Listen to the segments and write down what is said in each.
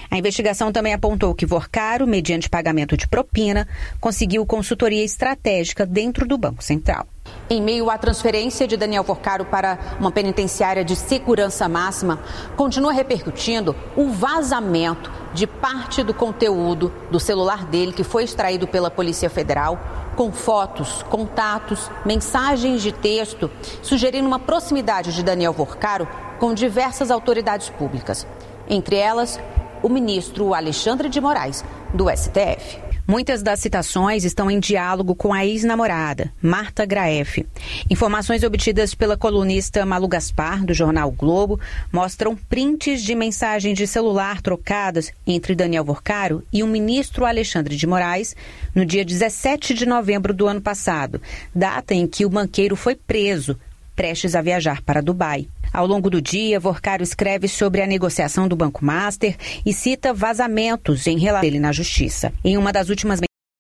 A investigação também apontou que Vorcaro, mediante pagamento de propina, conseguiu consultoria estratégica dentro do Banco Central. Em meio à transferência de Daniel Vorcaro para uma penitenciária de segurança máxima, continua repercutindo o vazamento de parte do conteúdo do celular dele, que foi extraído pela Polícia Federal, com fotos, contatos, mensagens de texto, sugerindo uma proximidade de Daniel Vorcaro com diversas autoridades públicas, entre elas o ministro Alexandre de Moraes, do STF. Muitas das citações estão em diálogo com a ex-namorada, Marta Graeff. Informações obtidas pela colunista Malu Gaspar, do jornal o Globo, mostram prints de mensagens de celular trocadas entre Daniel Vorcaro e o ministro Alexandre de Moraes no dia 17 de novembro do ano passado, data em que o banqueiro foi preso, prestes a viajar para Dubai. Ao longo do dia, Vorcaro escreve sobre a negociação do Banco Master e cita vazamentos em relação dele na Justiça. Em uma das últimas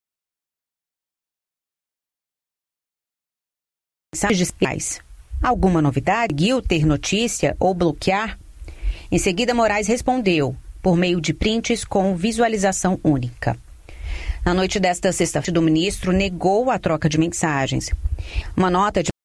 mensagens, alguma novidade? Conseguiu ter notícia ou bloquear? Em seguida, Moraes respondeu por meio de prints com visualização única. Na noite desta sexta-feira, o ministro negou a troca de mensagens. Uma nota de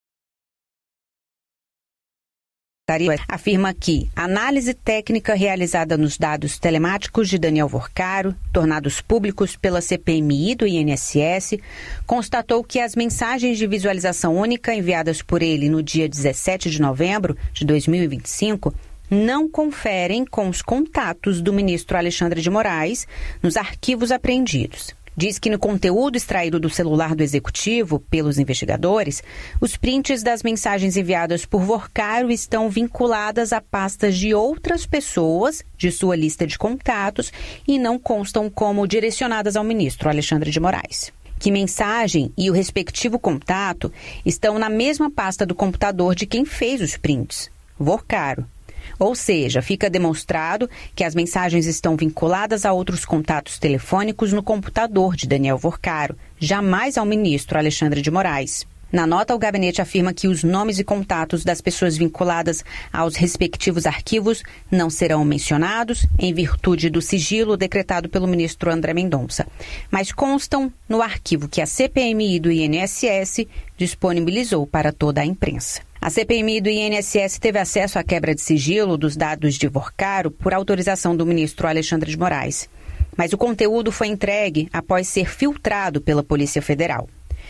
afirma que a análise técnica realizada nos dados telemáticos de Daniel Vorcaro, tornados públicos pela CPMI do INSS, constatou que as mensagens de visualização única enviadas por ele no dia 17 de novembro de 2025 não conferem com os contatos do ministro Alexandre de Moraes nos arquivos apreendidos. Diz que no conteúdo extraído do celular do executivo pelos investigadores, os prints das mensagens enviadas por Vorcaro estão vinculadas a pastas de outras pessoas de sua lista de contatos e não constam como direcionadas ao ministro Alexandre de Moraes. Que mensagem e o respectivo contato estão na mesma pasta do computador de quem fez os prints, Vorcaro. Ou seja, fica demonstrado que as mensagens estão vinculadas a outros contatos telefônicos no computador de Daniel Vorcaro, jamais ao ministro Alexandre de Moraes. Na nota, o gabinete afirma que os nomes e contatos das pessoas vinculadas aos respectivos arquivos não serão mencionados em virtude do sigilo decretado pelo ministro André Mendonça, mas constam no arquivo que a CPMI do INSS disponibilizou para toda a imprensa. A CPMI do INSS teve acesso à quebra de sigilo dos dados de Vorcaro por autorização do ministro Alexandre de Moraes, mas o conteúdo foi entregue após ser filtrado pela Polícia Federal.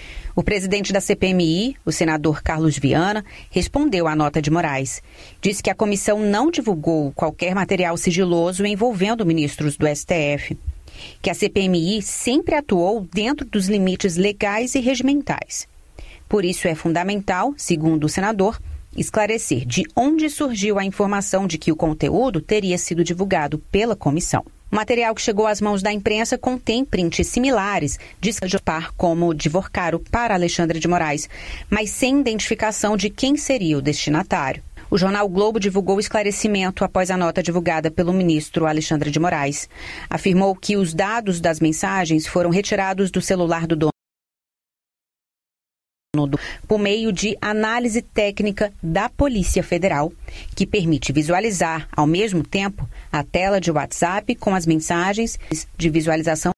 O presidente da CPMI, o senador Carlos Viana, respondeu à nota de Moraes. Disse que a comissão não divulgou qualquer material sigiloso envolvendo ministros do STF, que a CPMI sempre atuou dentro dos limites legais e regimentais. Por isso é fundamental, segundo o senador, esclarecer de onde surgiu a informação de que o conteúdo teria sido divulgado pela comissão. O material que chegou às mãos da imprensa contém prints similares de par como de Vorcaro para Alexandre de Moraes, mas sem identificação de quem seria o destinatário. O jornal o Globo divulgou o esclarecimento após a nota divulgada pelo ministro Alexandre de Moraes. Afirmou que os dados das mensagens foram retirados do celular do dono por meio de análise técnica da Polícia Federal, que permite visualizar, ao mesmo tempo, a tela de WhatsApp com as mensagens de visualização.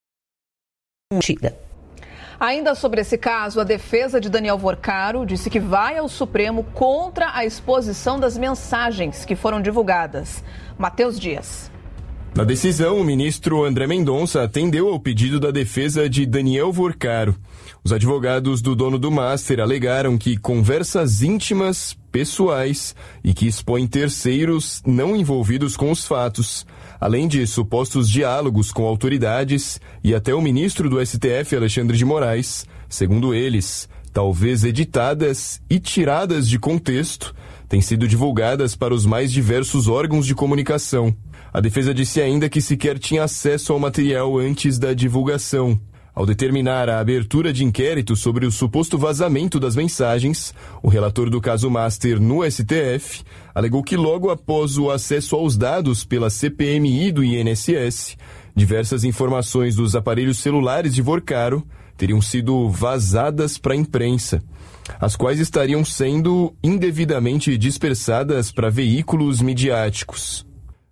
Ainda sobre esse caso, a defesa de Daniel Vorcaro disse que vai ao Supremo contra a exposição das mensagens que foram divulgadas. Matheus Dias. Na decisão, o ministro André Mendonça atendeu ao pedido da defesa de Daniel Vorcaro. Os advogados do dono do Master alegaram que conversas íntimas, pessoais e que expõem terceiros não envolvidos com os fatos, além de supostos diálogos com autoridades e até o ministro do STF, Alexandre de Moraes, segundo eles, talvez editadas e tiradas de contexto, têm sido divulgadas para os mais diversos órgãos de comunicação. A defesa disse ainda que sequer tinha acesso ao material antes da divulgação. Ao determinar a abertura de inquérito sobre o suposto vazamento das mensagens, o relator do caso Master no STF alegou que logo após o acesso aos dados pela CPMI do INSS, diversas informações dos aparelhos celulares de Vorcaro teriam sido vazadas para a imprensa, as quais estariam sendo indevidamente dispersadas para veículos midiáticos.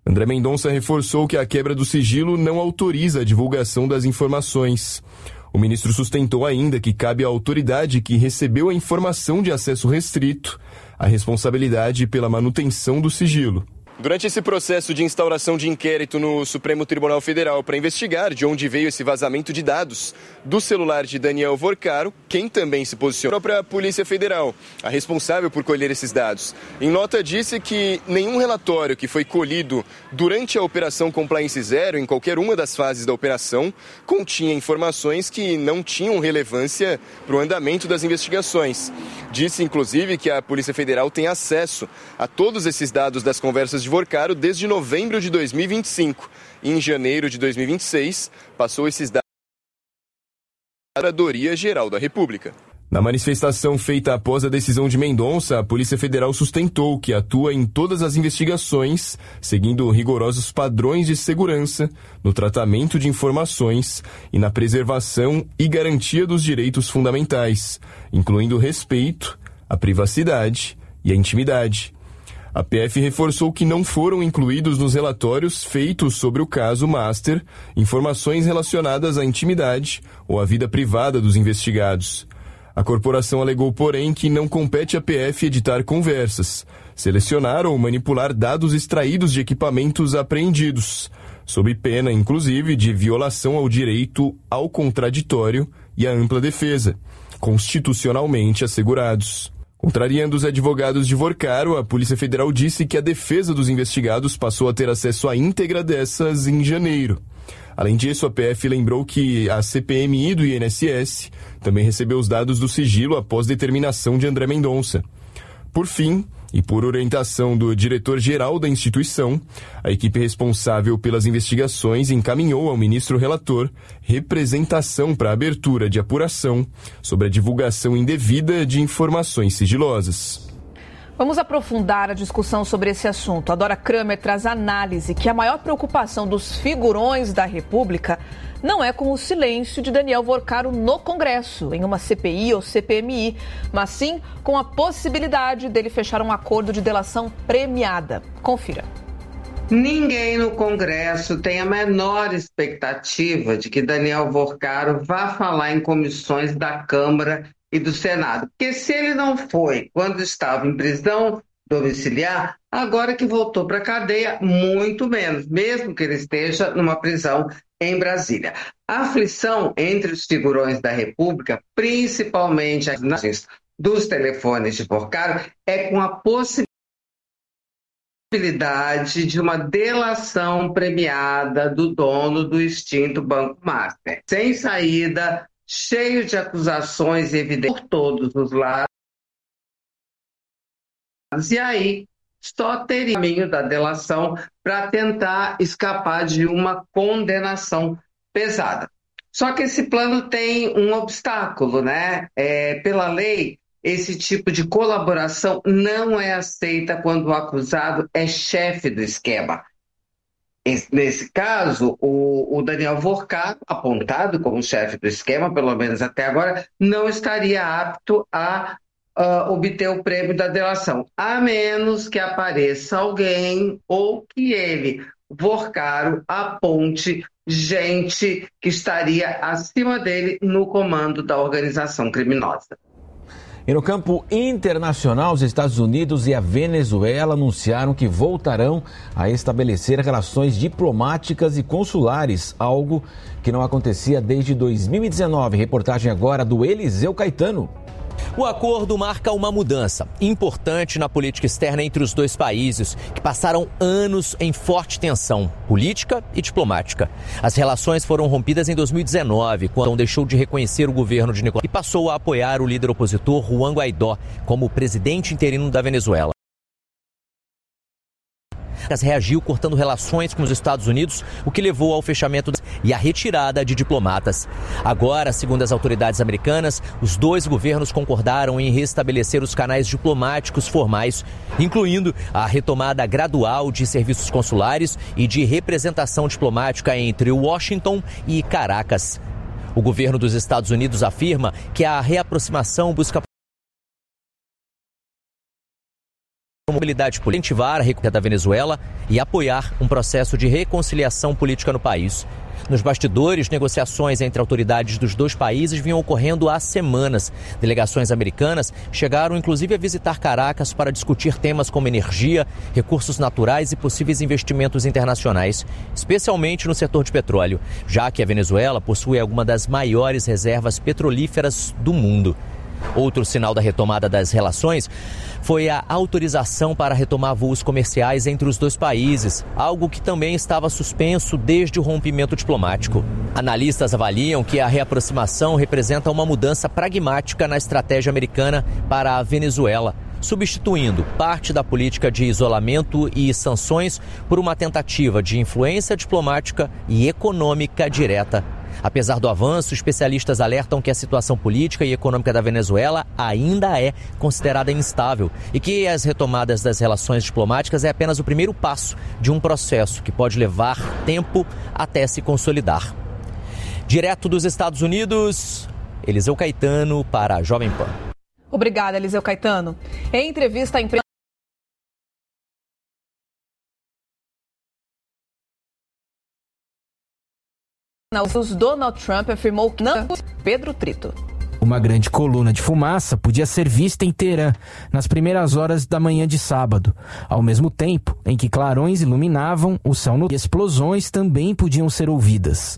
André Mendonça reforçou que a quebra do sigilo não autoriza a divulgação das informações. O ministro sustentou ainda que cabe à autoridade que recebeu a informação de acesso restrito a responsabilidade pela manutenção do sigilo. Durante esse processo de instauração de inquérito no Supremo Tribunal Federal para investigar de onde veio esse vazamento de dados do celular de Daniel Vorcaro, quem também se posicionou, a própria Polícia Federal, a responsável por colher esses dados. Em nota disse que nenhum relatório que foi colhido durante a Operação Compliance Zero, em qualquer uma das fases da operação, continha informações que não tinham relevância para o andamento das investigações. Disse, inclusive, que a Polícia Federal tem acesso a todos esses dados das conversas de Vorcaro desde novembro de 2025. E em janeiro de 2026, passou esses dados à Procuradoria-Geral da República. Na manifestação feita após a decisão de Mendonça, a Polícia Federal sustentou que atua em todas as investigações, seguindo rigorosos padrões de segurança, no tratamento de informações e na preservação e garantia dos direitos fundamentais, incluindo o respeito, a privacidade e a intimidade. A PF reforçou que não foram incluídos nos relatórios feitos sobre o caso Master informações relacionadas à intimidade ou à vida privada dos investigados. A corporação alegou, porém, que não compete à PF editar conversas, selecionar ou manipular dados extraídos de equipamentos apreendidos, sob pena, inclusive, de violação ao direito ao contraditório e à ampla defesa, constitucionalmente assegurados. Contrariando os advogados de Vorcaro, a Polícia Federal disse que a defesa dos investigados passou a ter acesso à íntegra dessas em janeiro. Além disso, a PF lembrou que a CPMI do INSS também recebeu os dados do sigilo após determinação de André Mendonça. Por fim, e por orientação do diretor-geral da instituição, a equipe responsável pelas investigações encaminhou ao ministro relator representação para a abertura de apuração sobre a divulgação indevida de informações sigilosas. Vamos aprofundar a discussão sobre esse assunto. A Dora Kramer traz análise que a maior preocupação dos figurões da República não é com o silêncio de Daniel Vorcaro no Congresso, em uma CPI ou CPMI, mas sim com a possibilidade dele fechar um acordo de delação premiada. Confira. Ninguém no Congresso tem a menor expectativa de que Daniel Vorcaro vá falar em comissões da Câmara e do Senado. Porque se ele não foi quando estava em prisão domiciliar, agora que voltou para a cadeia, muito menos, mesmo que ele esteja numa prisão em Brasília. A aflição entre os figurões da República, principalmente as imagens dos telefones de Vorcaro, é com a possibilidade de uma delação premiada do dono do extinto Banco Master. Sem saída, cheio de acusações evidentes por todos os lados. E aí, só teria o caminho da delação para tentar escapar de uma condenação pesada. Só que esse plano tem um obstáculo, né? Pela lei, esse tipo de colaboração não é aceita quando o acusado é chefe do esquema. Nesse caso, o Daniel Vorcaro, apontado como chefe do esquema, pelo menos até agora, não estaria apto a obter o prêmio da delação, a menos que apareça alguém ou que ele, Vorcaro, aponte gente que estaria acima dele no comando da organização criminosa. E no campo internacional, os Estados Unidos e a Venezuela anunciaram que voltarão a estabelecer relações diplomáticas e consulares, algo que não acontecia desde 2019. Reportagem agora do Eliseu Caetano. O acordo marca uma mudança importante na política externa entre os dois países, que passaram anos em forte tensão política e diplomática. As relações foram rompidas em 2019, quando deixou de reconhecer o governo de Nicolás e passou a apoiar o líder opositor Juan Guaidó como presidente interino da Venezuela. Reagiu cortando relações com os Estados Unidos, o que levou ao fechamento e à retirada de diplomatas. Agora, segundo as autoridades americanas, os dois governos concordaram em restabelecer os canais diplomáticos formais, incluindo a retomada gradual de serviços consulares e de representação diplomática entre Washington e Caracas. O governo dos Estados Unidos afirma que a reaproximação busca mobilidade política, incentivar a recuperação da Venezuela e apoiar um processo de reconciliação política no país. Nos bastidores, negociações entre autoridades dos dois países vinham ocorrendo há semanas. Delegações americanas chegaram inclusive a visitar Caracas para discutir temas como energia, recursos naturais e possíveis investimentos internacionais, especialmente no setor de petróleo, já que a Venezuela possui alguma das maiores reservas petrolíferas do mundo. Outro sinal da retomada das relações foi a autorização para retomar voos comerciais entre os dois países, algo que também estava suspenso desde o rompimento diplomático. Analistas avaliam que a reaproximação representa uma mudança pragmática na estratégia americana para a Venezuela, substituindo parte da política de isolamento e sanções por uma tentativa de influência diplomática e econômica direta. Apesar do avanço, especialistas alertam que a situação política e econômica da Venezuela ainda é considerada instável e que as retomadas das relações diplomáticas é apenas o primeiro passo de um processo que pode levar tempo até se consolidar. Direto dos Estados Unidos, Eliseu Caetano para a Jovem Pan. Obrigada, Eliseu Caetano. Em entrevista à imprensa, Donald Trump afirmou que não. Pedro Trito. Uma grande coluna de fumaça podia ser vista em Teherã nas primeiras horas da manhã de sábado, ao mesmo tempo em que clarões iluminavam o céu noturno e explosões também podiam ser ouvidas.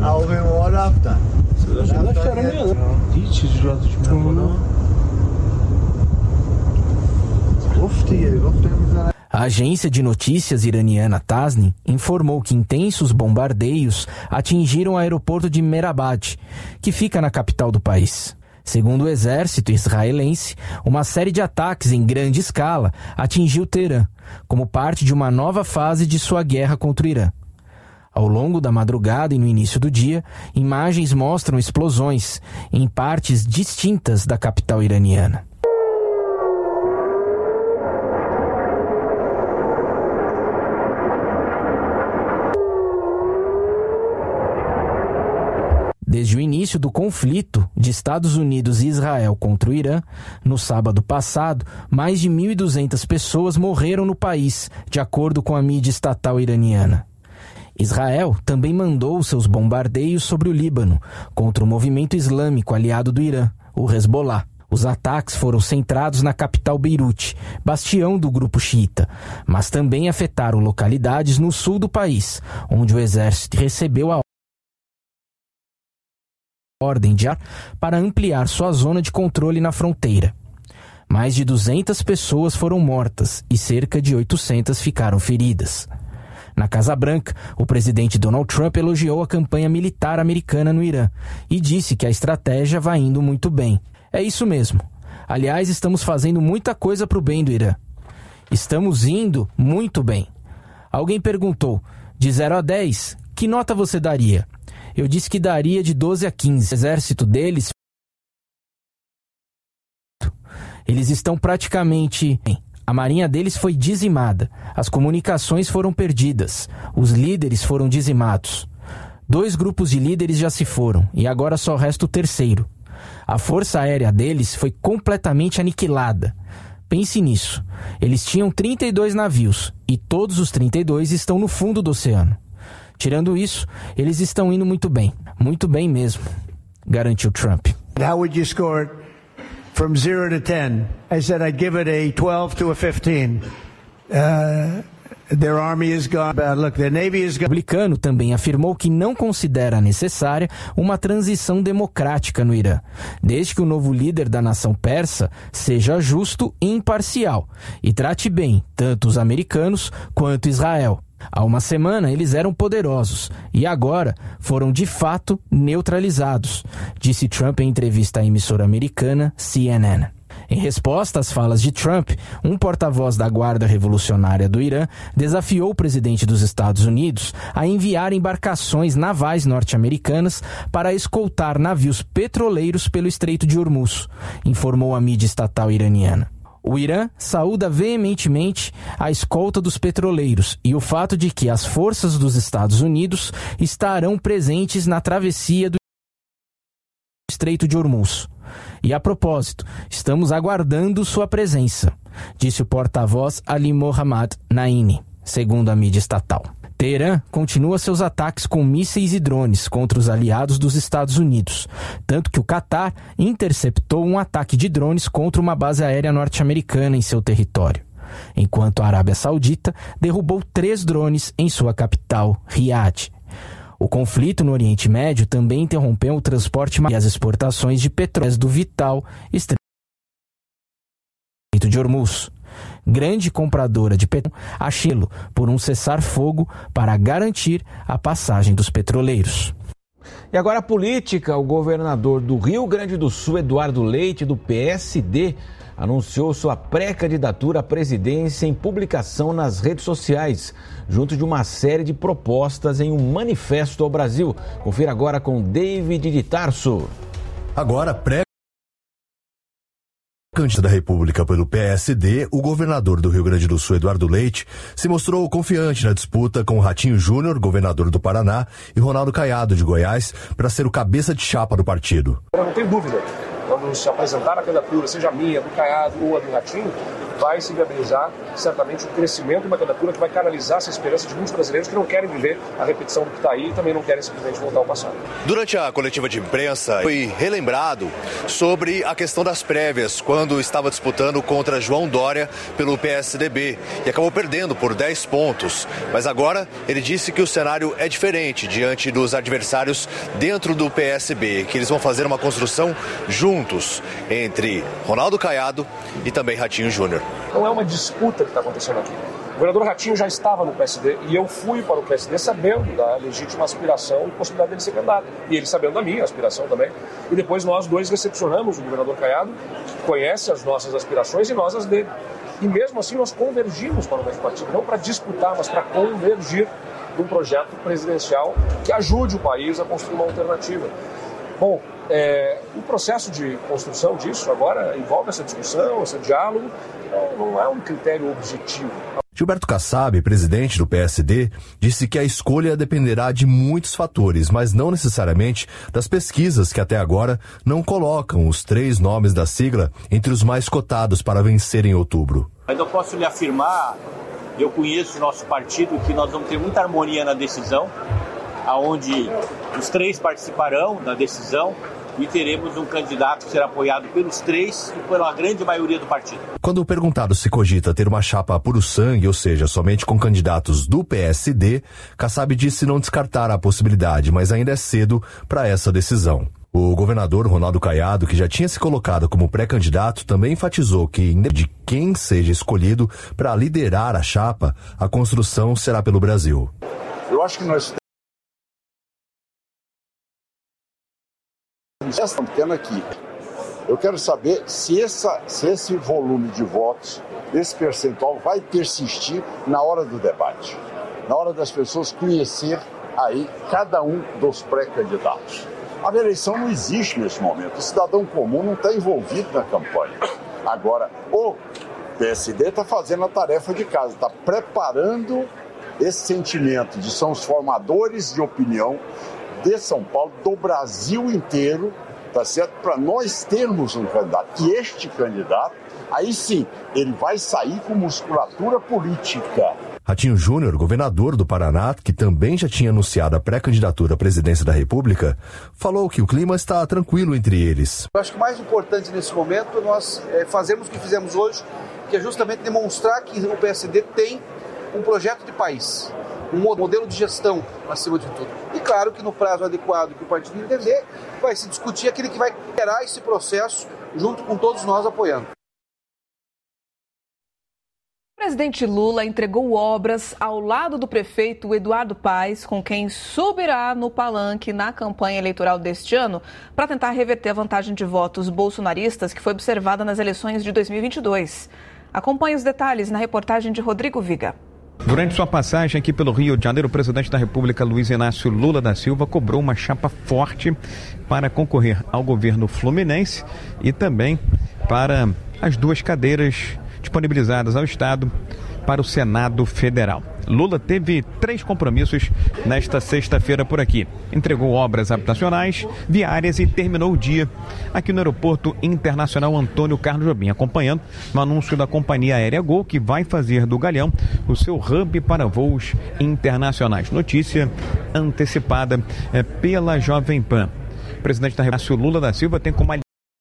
A agência de notícias iraniana Tasnim informou que intensos bombardeios atingiram o aeroporto de Mehrabad, que fica na capital do país. Segundo o exército israelense, uma série de ataques em grande escala atingiu Teherã, como parte de uma nova fase de sua guerra contra o Irã. Ao longo da madrugada e no início do dia, imagens mostram explosões em partes distintas da capital iraniana. Desde o início do conflito de Estados Unidos e Israel contra o Irã, no sábado passado, mais de 1.200 pessoas morreram no país, de acordo com a mídia estatal iraniana. Israel também mandou seus bombardeios sobre o Líbano, contra o movimento islâmico aliado do Irã, o Hezbollah. Os ataques foram centrados na capital Beirute, bastião do grupo xiita, mas também afetaram localidades no sul do país, onde o exército recebeu a ordem de ar para ampliar sua zona de controle na fronteira. Mais de 200 pessoas foram mortas e cerca de 800 ficaram feridas. Na Casa Branca, o presidente Donald Trump elogiou a campanha militar americana no Irã e disse que a estratégia vai indo muito bem. É isso mesmo. Aliás, estamos fazendo muita coisa para o bem do Irã. Estamos indo muito bem. Alguém perguntou, de 0 a 10, que nota você daria? Eu disse que daria de 12 a 15. O exército deles, eles estão praticamente... A marinha deles foi dizimada. As comunicações foram perdidas. Os líderes foram dizimados. 2 grupos de líderes já se foram e agora só resta o terceiro. A força aérea deles foi completamente aniquilada. Pense nisso. Eles tinham 32 navios e todos os 32 estão no fundo do oceano. Tirando isso, eles estão indo muito bem mesmo, garantiu Trump. How would you score it from 0 to 10? I said I'd give it a 12 to a 15. Their army is gone. Look, their navy is gone. O republicano também afirmou que não considera necessária uma transição democrática no Irã, desde que o novo líder da nação persa seja justo e imparcial e trate bem tanto os americanos quanto Israel. Há uma semana eles eram poderosos e agora foram de fato neutralizados, disse Trump em entrevista à emissora americana CNN. Em resposta às falas de Trump, um porta-voz da Guarda Revolucionária do Irã desafiou o presidente dos Estados Unidos a enviar embarcações navais norte-americanas para escoltar navios petroleiros pelo Estreito de Hormuz, informou a mídia estatal iraniana. O Irã saúda veementemente a escolta dos petroleiros e o fato de que as forças dos Estados Unidos estarão presentes na travessia do Estreito de Hormuz. E a propósito, estamos aguardando sua presença, disse o porta-voz Ali Mohammad Naini, segundo a mídia estatal. Teherã continua seus ataques com mísseis e drones contra os aliados dos Estados Unidos, tanto que o Catar interceptou um ataque de drones contra uma base aérea norte-americana em seu território, enquanto a Arábia Saudita derrubou 3 drones em sua capital, Riad. O conflito no Oriente Médio também interrompeu o transporte e as exportações de petróleo do vital Estreito de Hormuz. Grande compradora de petróleo, a Chile por um cessar-fogo para garantir a passagem dos petroleiros. E agora a política. O governador do Rio Grande do Sul, Eduardo Leite, do PSD, anunciou sua pré-candidatura à presidência em publicação nas redes sociais, junto de uma série de propostas em um manifesto ao Brasil. Confira agora com David de Tarso. Agora, candidato da República pelo PSD, o governador do Rio Grande do Sul, Eduardo Leite, se mostrou confiante na disputa com Ratinho Júnior, governador do Paraná, e Ronaldo Caiado, de Goiás, para ser o cabeça de chapa do partido. Eu não tenho dúvida, quando se apresentar a candidatura, seja a minha, do Caiado ou a do Ratinho, vai se viabilizar certamente o crescimento de uma candidatura que vai canalizar essa esperança de muitos brasileiros que não querem viver a repetição do que está aí e também não querem simplesmente voltar ao passado. Durante a coletiva de imprensa, foi relembrado sobre a questão das prévias, quando estava disputando contra João Dória pelo PSDB e acabou perdendo por 10 pontos. Mas agora ele disse que o cenário é diferente diante dos adversários dentro do PSB, que eles vão fazer uma construção juntos entre Ronaldo Caiado e também Ratinho Júnior. Não é uma disputa que está acontecendo aqui. O governador Ratinho já estava no PSD e eu fui para o PSD sabendo da legítima aspiração e possibilidade dele ser candidato. E ele sabendo da minha aspiração também. E depois nós dois recepcionamos o governador Caiado, que conhece as nossas aspirações e nós as dele. E mesmo assim nós convergimos para o mesmo partido, não para disputar, mas para convergir num projeto presidencial que ajude o país a construir uma alternativa. Bom, o processo de construção disso agora envolve essa discussão, esse diálogo, não é um critério objetivo. Gilberto Kassab, presidente do PSD, disse que a escolha dependerá de muitos fatores, mas não necessariamente das pesquisas que até agora não colocam os 3 nomes da sigla entre os mais cotados para vencer em outubro. Mas eu posso lhe afirmar, eu conheço o nosso partido, que nós vamos ter muita harmonia na decisão, aonde os 3 participarão da decisão e teremos um candidato que será apoiado pelos 3 e pela grande maioria do partido. Quando perguntado se cogita ter uma chapa puro sangue, ou seja, somente com candidatos do PSD, Kassab disse não descartar a possibilidade, mas ainda é cedo para essa decisão. O governador Ronaldo Caiado, que já tinha se colocado como pré-candidato, também enfatizou que, independente de quem seja escolhido para liderar a chapa, a construção será pelo Brasil. Eu acho que nós essa antena aqui. Eu quero saber se esse volume de votos, esse percentual vai persistir na hora do debate, na hora das pessoas conhecer aí cada um dos pré-candidatos. A eleição não existe nesse momento, o cidadão comum não está envolvido na campanha. Agora, o PSD está fazendo a tarefa de casa, está preparando esse sentimento de são os formadores de opinião de São Paulo, do Brasil inteiro, tá certo? Para nós termos um candidato. E este candidato, aí sim, ele vai sair com musculatura política. Ratinho Júnior, governador do Paraná, que também já tinha anunciado a pré-candidatura à presidência da República, falou que o clima está tranquilo entre eles. Eu acho que o mais importante nesse momento nós fazemos o que fizemos hoje, que é justamente demonstrar que o PSD tem um projeto de país, um modelo de gestão acima de tudo. E claro que no prazo adequado que o partido entender, vai se discutir aquele que vai gerar esse processo junto com todos nós apoiando. O presidente Lula entregou obras ao lado do prefeito Eduardo Paes, com quem subirá no palanque na campanha eleitoral deste ano, para tentar reverter a vantagem de votos bolsonaristas que foi observada nas eleições de 2022. Acompanhe os detalhes na reportagem de Rodrigo Viga. Durante sua passagem aqui pelo Rio de Janeiro, o presidente da República, Luiz Inácio Lula da Silva, cobrou uma chapa forte para concorrer ao governo fluminense e também para as 2 cadeiras disponibilizadas ao Estado para o Senado Federal. Lula teve 3 compromissos nesta sexta-feira por aqui. Entregou obras habitacionais, viárias e terminou o dia aqui no Aeroporto Internacional Antônio Carlos Jobim, acompanhando o anúncio da companhia aérea Gol, que vai fazer do Galeão o seu hub para voos internacionais. Notícia antecipada pela Jovem Pan. O presidente da República, Lula da Silva, tem como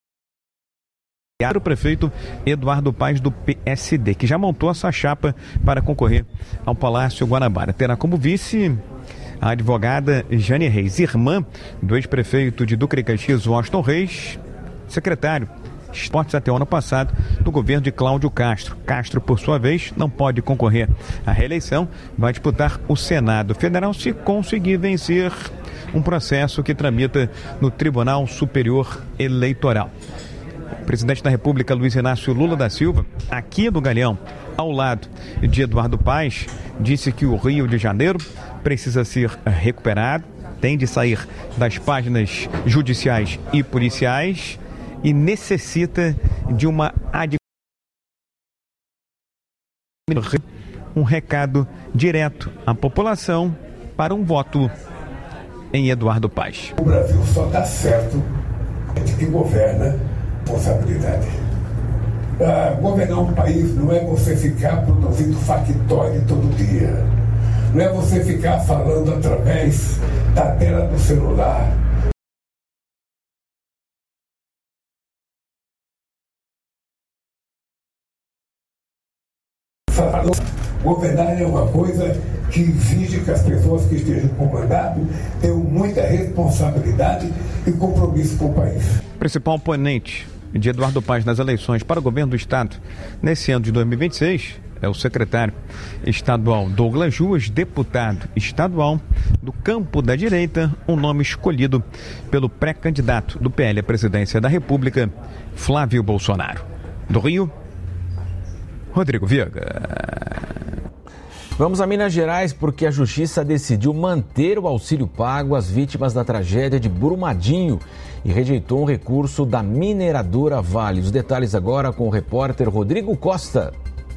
o prefeito Eduardo Paes, do PSD, que já montou a sua chapa para concorrer ao Palácio Guanabara. Terá como vice a advogada Jane Reis, irmã do ex-prefeito de Duque de Caxias, Washington Reis, secretário de Esportes até o ano passado do governo de Cláudio Castro. Castro, por sua vez, não pode concorrer à reeleição, vai disputar o Senado Federal se conseguir vencer um processo que tramita no Tribunal Superior Eleitoral. O presidente da República, Luiz Inácio Lula da Silva, aqui do Galeão, ao lado de Eduardo Paes, disse que o Rio de Janeiro precisa ser recuperado, tem de sair das páginas judiciais e policiais e necessita de uma um recado direto à população para um voto em Eduardo Paes. O Brasil só dá certo de quem governa responsabilidade. Governar um país não é você ficar produzindo factório todo dia. Não é você ficar falando através da tela do celular. Governar é uma coisa que exige que as pessoas que estejam comandando tenham muita responsabilidade e compromisso com o país. O principal oponente de Eduardo Paes nas eleições para o governo do estado nesse ano de 2026 é o secretário estadual Douglas Ruas, deputado estadual do campo da direita, um nome escolhido pelo pré-candidato do PL à presidência da República, Flávio Bolsonaro. Do Rio, Rodrigo Viega. Vamos a Minas Gerais porque a Justiça decidiu manter o auxílio pago às vítimas da tragédia de Brumadinho e rejeitou um recurso da mineradora Vale. Os detalhes agora com o repórter Rodrigo Costa.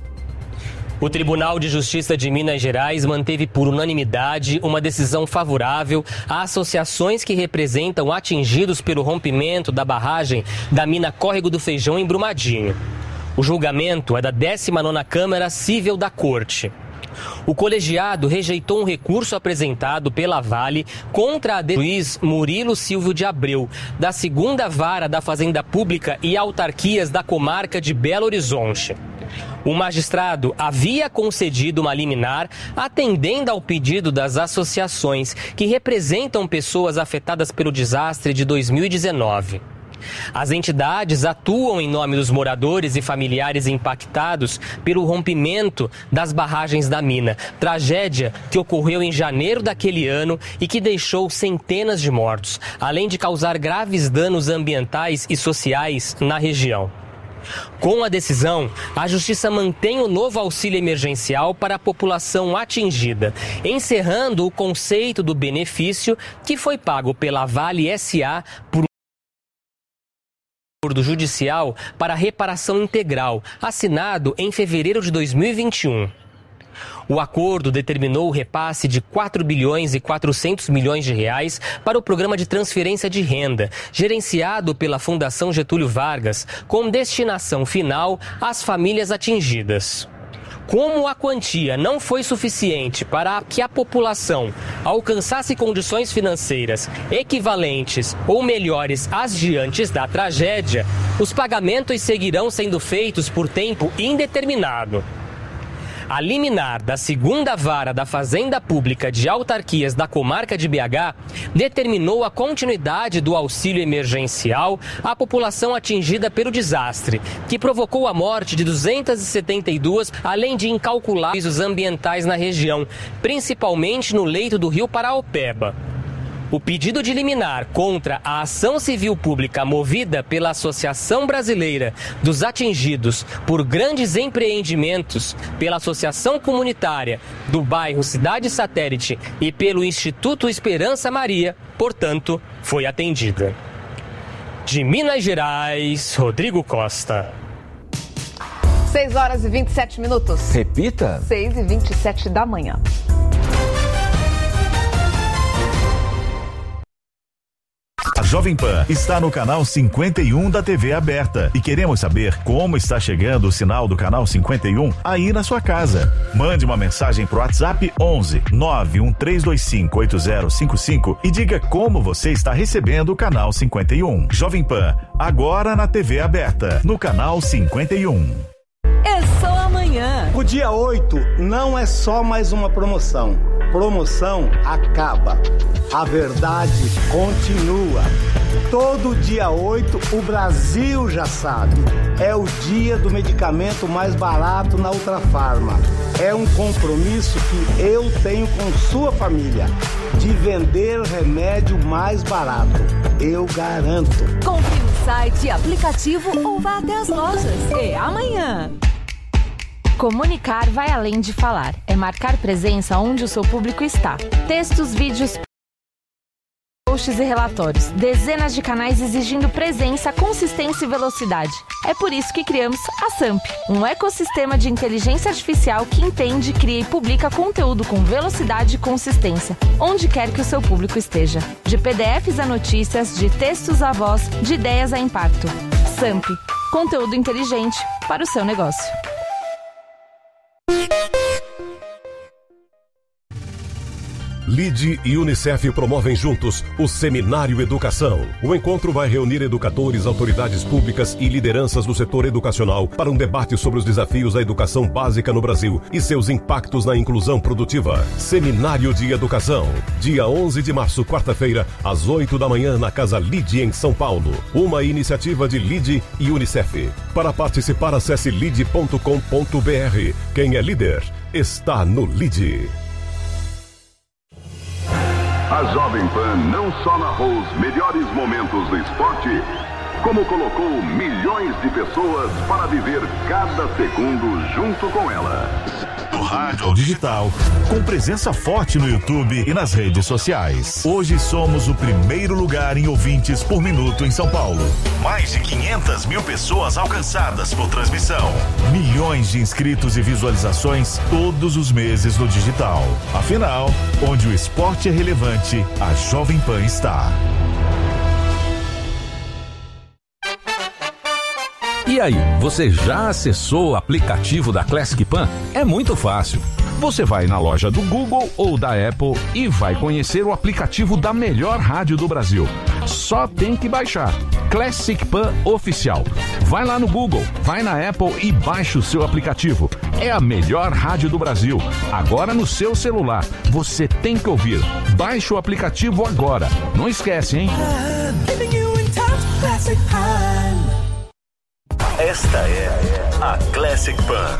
O Tribunal de Justiça de Minas Gerais manteve por unanimidade uma decisão favorável a associações que representam atingidos pelo rompimento da barragem da mina Córrego do Feijão em Brumadinho. O julgamento é da 19ª Câmara Cível da Corte. O colegiado rejeitou um recurso apresentado pela Vale contra a juiz Murilo Silvio de Abreu, da 2ª Vara da Fazenda Pública e Autarquias da Comarca de Belo Horizonte. O magistrado havia concedido uma liminar atendendo ao pedido das associações que representam pessoas afetadas pelo desastre de 2019. As entidades atuam em nome dos moradores e familiares impactados pelo rompimento das barragens da mina, tragédia que ocorreu em janeiro daquele ano e que deixou centenas de mortos, além de causar graves danos ambientais e sociais na região. Com a decisão, a Justiça mantém o novo auxílio emergencial para a população atingida, encerrando o conceito do benefício que foi pago pela Vale SA por acordo judicial para reparação integral, assinado em fevereiro de 2021. O acordo determinou o repasse de 4 bilhões e 400 milhões de reais para o programa de transferência de renda, gerenciado pela Fundação Getúlio Vargas, com destinação final às famílias atingidas. Como a quantia não foi suficiente para que a população alcançasse condições financeiras equivalentes ou melhores às de antes da tragédia, os pagamentos seguirão sendo feitos por tempo indeterminado. A liminar da 2ª Vara da Fazenda Pública de Autarquias da Comarca de BH determinou a continuidade do auxílio emergencial à população atingida pelo desastre, que provocou a morte de 272, além de incalculáveis ambientais na região, principalmente no leito do rio Paraopeba. O pedido de liminar contra a ação civil pública movida pela Associação Brasileira dos Atingidos por Grandes Empreendimentos, pela Associação Comunitária do Bairro Cidade Satélite e pelo Instituto Esperança Maria, portanto, foi atendida. De Minas Gerais, Rodrigo Costa. 6 horas e 27 minutos. Repita. 6h27 da manhã. A Jovem Pan está no canal 51 da TV aberta e queremos saber como está chegando o sinal do canal 51 aí na sua casa. Mande uma mensagem pro WhatsApp 11 91325 8055 e diga como você está recebendo o canal 51. Jovem Pan, agora na TV aberta, no canal 51. É só amanhã. O dia 8 não é só mais uma promoção. Promoção acaba. A verdade continua. Todo dia 8, o Brasil já sabe. É o dia do medicamento mais barato na Ultrafarma. É um compromisso que eu tenho com sua família. De vender remédio mais barato. Eu garanto. Compre no site, aplicativo ou vá até as lojas. É amanhã. Comunicar vai além de falar. É marcar presença onde o seu público está. Textos, vídeos, posts e relatórios. Dezenas de canais exigindo presença, consistência e velocidade. É por isso que criamos a SAMP, um ecossistema de inteligência artificial que entende, cria e publica conteúdo com velocidade e consistência, onde quer que o seu público esteja. De PDFs a notícias, de textos a voz, de ideias a impacto. SAMP, conteúdo inteligente para o seu negócio. LIDE e Unicef promovem juntos o Seminário Educação. O encontro vai reunir educadores, autoridades públicas e lideranças do setor educacional para um debate sobre os desafios da educação básica no Brasil e seus impactos na inclusão produtiva. Seminário de Educação, dia 11 de março, quarta-feira, às 8 da manhã, na Casa LIDE, em São Paulo. Uma iniciativa de LIDE e Unicef. Para participar, acesse lide.com.br. Quem é líder está no LIDE. A Jovem Pan não só narrou os melhores momentos do esporte, como colocou milhões de pessoas para viver cada segundo junto com ela. Do rádio ao digital, com presença forte no YouTube e nas redes sociais. Hoje somos o primeiro lugar em ouvintes por minuto em São Paulo. Mais de 500 mil pessoas alcançadas por transmissão. Milhões de inscritos e visualizações todos os meses no digital. Afinal, onde o esporte é relevante, a Jovem Pan está. E aí, você já acessou o aplicativo da Classic Pan? É muito fácil. Você vai na loja do Google ou da Apple e vai conhecer o aplicativo da melhor rádio do Brasil. Só tem que baixar. Classic Pan Oficial. Vai lá no Google, vai na Apple e baixa o seu aplicativo. É a melhor rádio do Brasil. Agora no seu celular. Você tem que ouvir. Baixe o aplicativo agora. Não esquece, hein? Esta é a Classic Pan.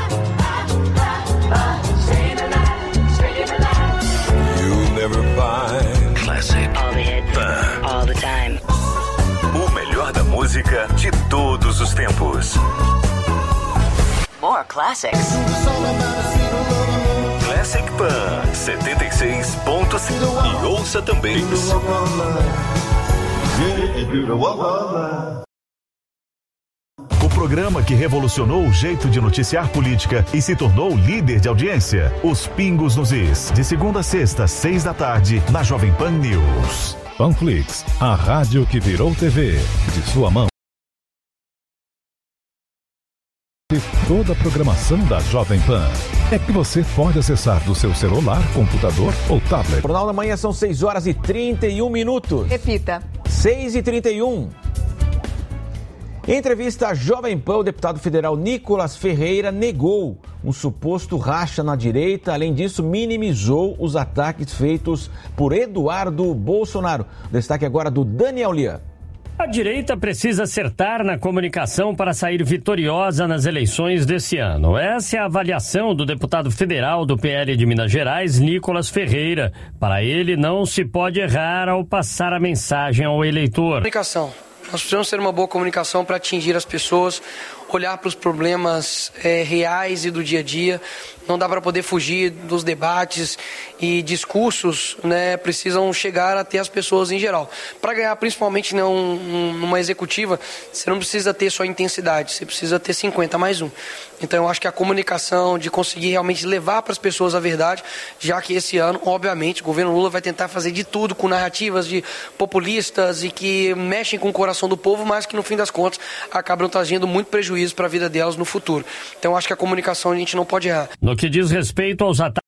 You'll never find Classic Pan. all the time. O melhor da música de todos os tempos. More classics. Classic Pan 76.5. E ouça também. O programa que revolucionou o jeito de noticiar política e se tornou líder de audiência. Os Pingos nos Is. De segunda a sexta, 6 da tarde, na Jovem Pan News. Panflix, a rádio que virou TV. De sua mão. Toda a programação da Jovem Pan é que você pode acessar do seu celular, computador ou tablet. O Jornal da Manhã são 6 horas e 31 minutos. Repita. 6h31. Em entrevista à Jovem Pan, o deputado federal Nicolas Ferreira negou um suposto racha na direita. Além disso, minimizou os ataques feitos por Eduardo Bolsonaro. Destaque agora do Daniel Lian. A direita precisa acertar na comunicação para sair vitoriosa nas eleições desse ano. Essa é a avaliação do deputado federal do PL de Minas Gerais, Nicolas Ferreira. Para ele, não se pode errar ao passar a mensagem ao eleitor. Comunicação. Nós precisamos ter uma boa comunicação para atingir as pessoas olhar para os problemas reais e do dia a dia. Não dá para poder fugir dos debates e discursos, né, precisam chegar até as pessoas em geral. Para ganhar, principalmente numa executiva, você não precisa ter só intensidade, você precisa ter 50+1. Então eu acho que a comunicação, de conseguir realmente levar para as pessoas a verdade, já que esse ano, obviamente, o governo Lula vai tentar fazer de tudo com narrativas de populistas e que mexem com o coração do povo, mas que no fim das contas acabam trazendo muito prejuízo para a vida delas no futuro. Então eu acho que a comunicação a gente não pode errar. No que diz respeito aos ataques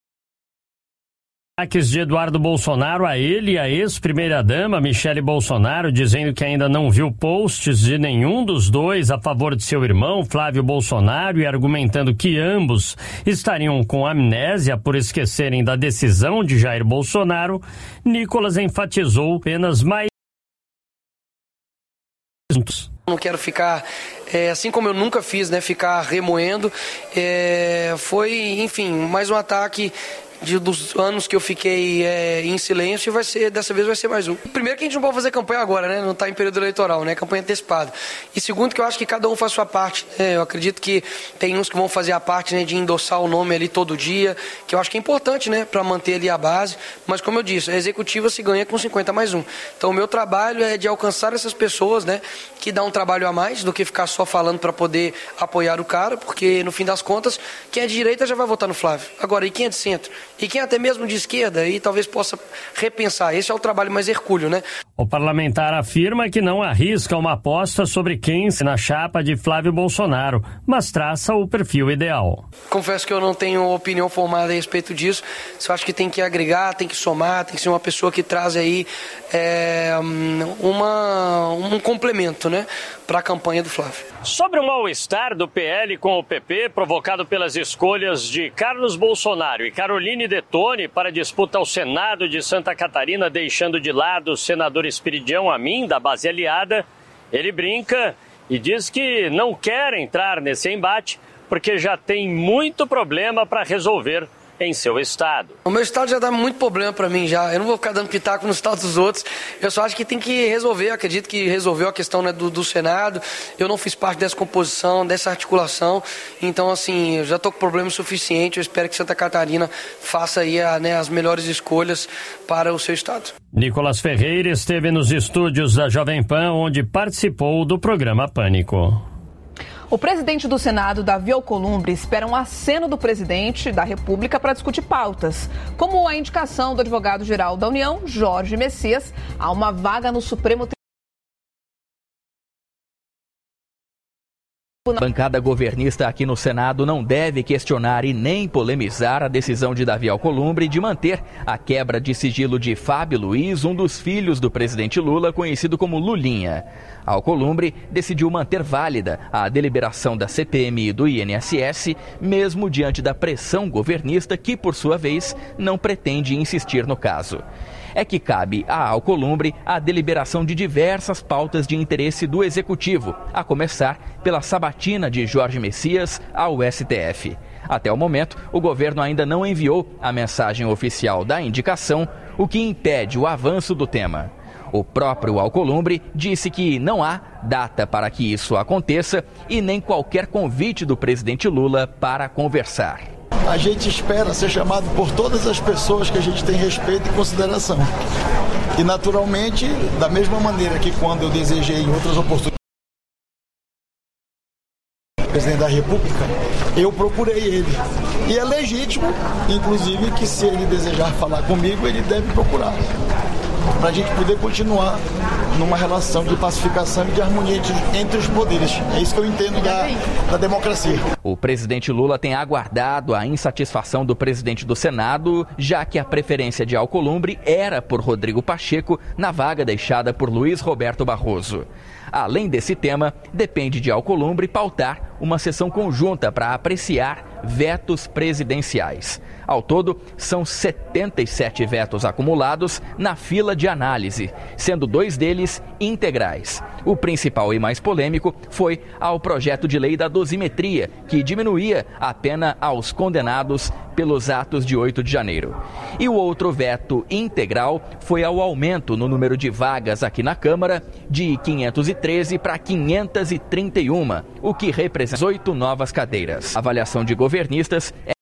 de Eduardo Bolsonaro a ele e a ex-primeira-dama Michele Bolsonaro, dizendo que ainda não viu posts de nenhum dos dois a favor de seu irmão, Flávio Bolsonaro, e argumentando que ambos estariam com amnésia por esquecerem da decisão de Jair Bolsonaro, Nicolas enfatizou apenas mais. Não quero ficar, assim como eu nunca fiz, né, ficar remoendo. Foi, enfim, mais um ataque dos anos que eu fiquei em silêncio, e dessa vez vai ser mais um. Primeiro que a gente não pode fazer campanha agora, né? Não está em período eleitoral, né? Campanha antecipada. E segundo que eu acho que cada um faz sua parte, né? Eu acredito que tem uns que vão fazer a parte, né, de endossar o nome ali todo dia, que eu acho que é importante, né, para manter ali a base. Mas como eu disse, a executiva se ganha com 50+1. Então o meu trabalho é de alcançar essas pessoas, né, que dá um trabalho a mais do que ficar só falando para poder apoiar o cara, porque no fim das contas, quem é de direita já vai votar no Flávio. Agora, e quem é de centro? E quem até mesmo de esquerda, aí talvez possa repensar. Esse é o trabalho mais hercúleo, né? O parlamentar afirma que não arrisca uma aposta sobre quem se na chapa de Flávio Bolsonaro, mas traça o perfil ideal. Confesso que eu não tenho opinião formada a respeito disso. Só acho que tem que agregar, tem que somar, tem que ser uma pessoa que traz aí um complemento, né, para a campanha do Flávio. Sobre o mal-estar do PL com o PP, provocado pelas escolhas de Carlos Bolsonaro e Caroline Detone para a disputa ao Senado de Santa Catarina, deixando de lado o senador Esperidião Amin, da base aliada, ele brinca e diz que não quer entrar nesse embate porque já tem muito problema para resolver em seu estado. O meu estado já dá muito problema para mim já. Eu não vou ficar dando pitaco no estado dos outros. Eu só acho que tem que resolver. Eu acredito que resolveu a questão, né, do Senado. Eu não fiz parte dessa composição, dessa articulação. Então, assim, eu já estou com problema suficiente. Eu espero que Santa Catarina faça aí as melhores escolhas para o seu estado. Nicolas Ferreira esteve nos estúdios da Jovem Pan, onde participou do programa Pânico. O presidente do Senado, Davi Alcolumbre, espera um aceno do presidente da República para discutir pautas, como a indicação do advogado-geral da União, Jorge Messias, a uma vaga no Supremo Tribunal. A bancada governista aqui no Senado não deve questionar e nem polemizar a decisão de Davi Alcolumbre de manter a quebra de sigilo de Fábio Luiz, um dos filhos do presidente Lula, conhecido como Lulinha. Alcolumbre decidiu manter válida a deliberação da CPMI e do INSS, mesmo diante da pressão governista que, por sua vez, não pretende insistir no caso. É que cabe a Alcolumbre a deliberação de diversas pautas de interesse do Executivo, a começar pela sabatina de Jorge Messias ao STF. Até o momento, o governo ainda não enviou a mensagem oficial da indicação, o que impede o avanço do tema. O próprio Alcolumbre disse que não há data para que isso aconteça e nem qualquer convite do presidente Lula para conversar. A gente espera ser chamado por todas as pessoas que a gente tem respeito e consideração. E, naturalmente, da mesma maneira que quando eu desejei em outras oportunidades o presidente da República, eu procurei ele. E é legítimo, inclusive, que se ele desejar falar comigo, ele deve procurar. Para a gente poder continuar numa relação de pacificação e de harmonia entre os poderes. É isso que eu entendo da democracia. O presidente Lula tem aguardado a insatisfação do presidente do Senado, já que a preferência de Alcolumbre era por Rodrigo Pacheco na vaga deixada por Luiz Roberto Barroso. Além desse tema, depende de Alcolumbre pautar uma sessão conjunta para apreciar vetos presidenciais. Ao todo, são 77 vetos acumulados na fila de análise, sendo 2 deles integrais. O principal e mais polêmico foi ao projeto de lei da dosimetria, que diminuía a pena aos condenados pelos atos de 8 de janeiro. E o outro veto integral foi ao aumento no número de vagas aqui na Câmara de 513 para 531, o que representa 8 novas cadeiras. A avaliação de governistas é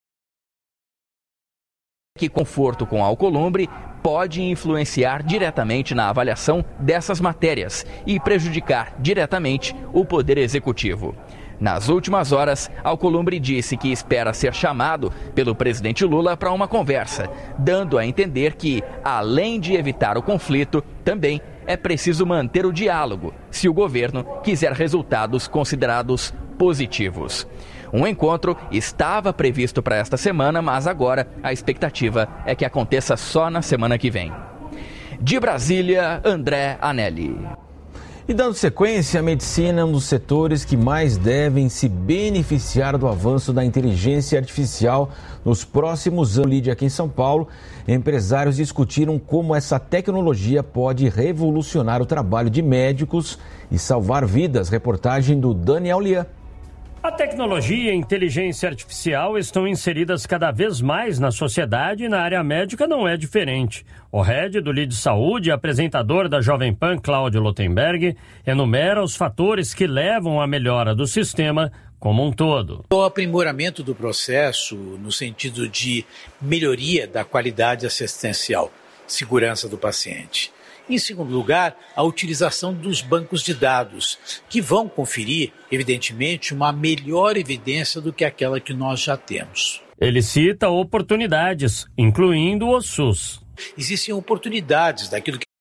que conforto com Alcolumbre pode influenciar diretamente na avaliação dessas matérias e prejudicar diretamente o Poder Executivo. Nas últimas horas, Alcolumbre disse que espera ser chamado pelo presidente Lula para uma conversa, dando a entender que, além de evitar o conflito, também é preciso manter o diálogo, se o governo quiser resultados considerados positivos. Um encontro estava previsto para esta semana, mas agora a expectativa é que aconteça só na semana que vem. De Brasília, André Anelli. E dando sequência, a medicina é um dos setores que mais devem se beneficiar do avanço da inteligência artificial nos próximos anos. Lídia, aqui em São Paulo, empresários discutiram como essa tecnologia pode revolucionar o trabalho de médicos e salvar vidas. Reportagem do Daniel Lian. A tecnologia e a inteligência artificial estão inseridas cada vez mais na sociedade e na área médica não é diferente. O head do Lead Saúde e apresentador da Jovem Pan, Cláudio Lotenberg, enumera os fatores que levam à melhora do sistema como um todo. O aprimoramento do processo no sentido de melhoria da qualidade assistencial, segurança do paciente. Em segundo lugar, a utilização dos bancos de dados, que vão conferir, evidentemente, uma melhor evidência do que aquela que nós já temos. Ele cita oportunidades, incluindo o SUS. Existem oportunidades daquilo que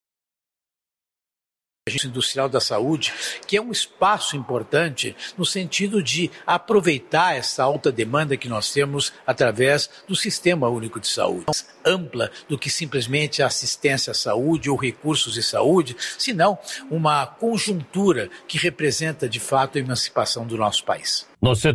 a Agência Industrial da Saúde, que é um espaço importante no sentido de aproveitar essa alta demanda que nós temos através do Sistema Único de Saúde. Ampla do que simplesmente a assistência à saúde ou recursos de saúde, senão uma conjuntura que representa de fato a emancipação do nosso país. No setor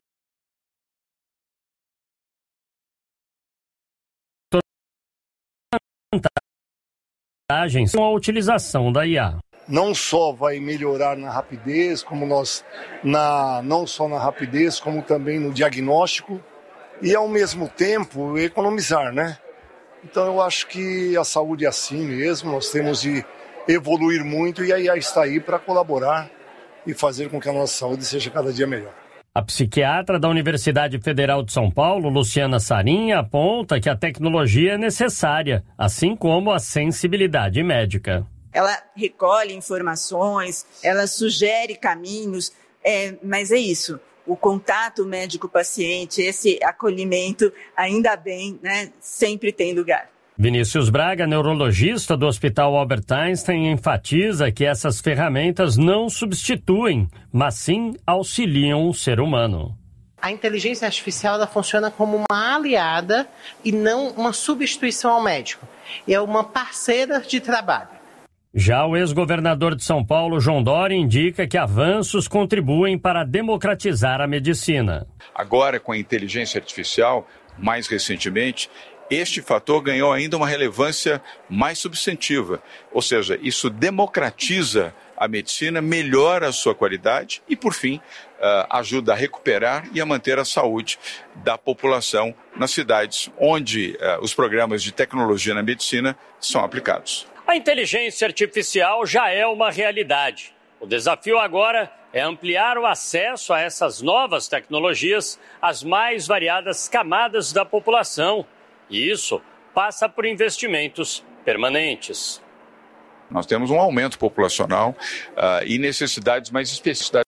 vantagens com a utilização da IA. Não só vai melhorar na rapidez, não só na rapidez, como também no diagnóstico e ao mesmo tempo economizar, né? Então eu acho que a saúde é assim mesmo, nós temos de evoluir muito e a IA está aí para colaborar e fazer com que a nossa saúde seja cada dia melhor. A psiquiatra da Universidade Federal de São Paulo, Luciana Sarinha, aponta que a tecnologia é necessária, assim como a sensibilidade médica. Ela recolhe informações, ela sugere caminhos, mas é isso. O contato médico-paciente, esse acolhimento, ainda bem, né, sempre tem lugar. Vinícius Braga, neurologista do Hospital Albert Einstein, enfatiza que essas ferramentas não substituem, mas sim auxiliam o ser humano. A inteligência artificial ela funciona como uma aliada e não uma substituição ao médico. É uma parceira de trabalho. Já o ex-governador de São Paulo, João Dória, indica que avanços contribuem para democratizar a medicina. Agora, com a inteligência artificial, mais recentemente, este fator ganhou ainda uma relevância mais substantiva. Ou seja, isso democratiza a medicina, melhora a sua qualidade e, por fim, ajuda a recuperar e a manter a saúde da população nas cidades onde os programas de tecnologia na medicina são aplicados. A inteligência artificial já é uma realidade. O desafio agora é ampliar o acesso a essas novas tecnologias às mais variadas camadas da população. E isso passa por investimentos permanentes. Nós temos um aumento populacional e necessidades mais específicas.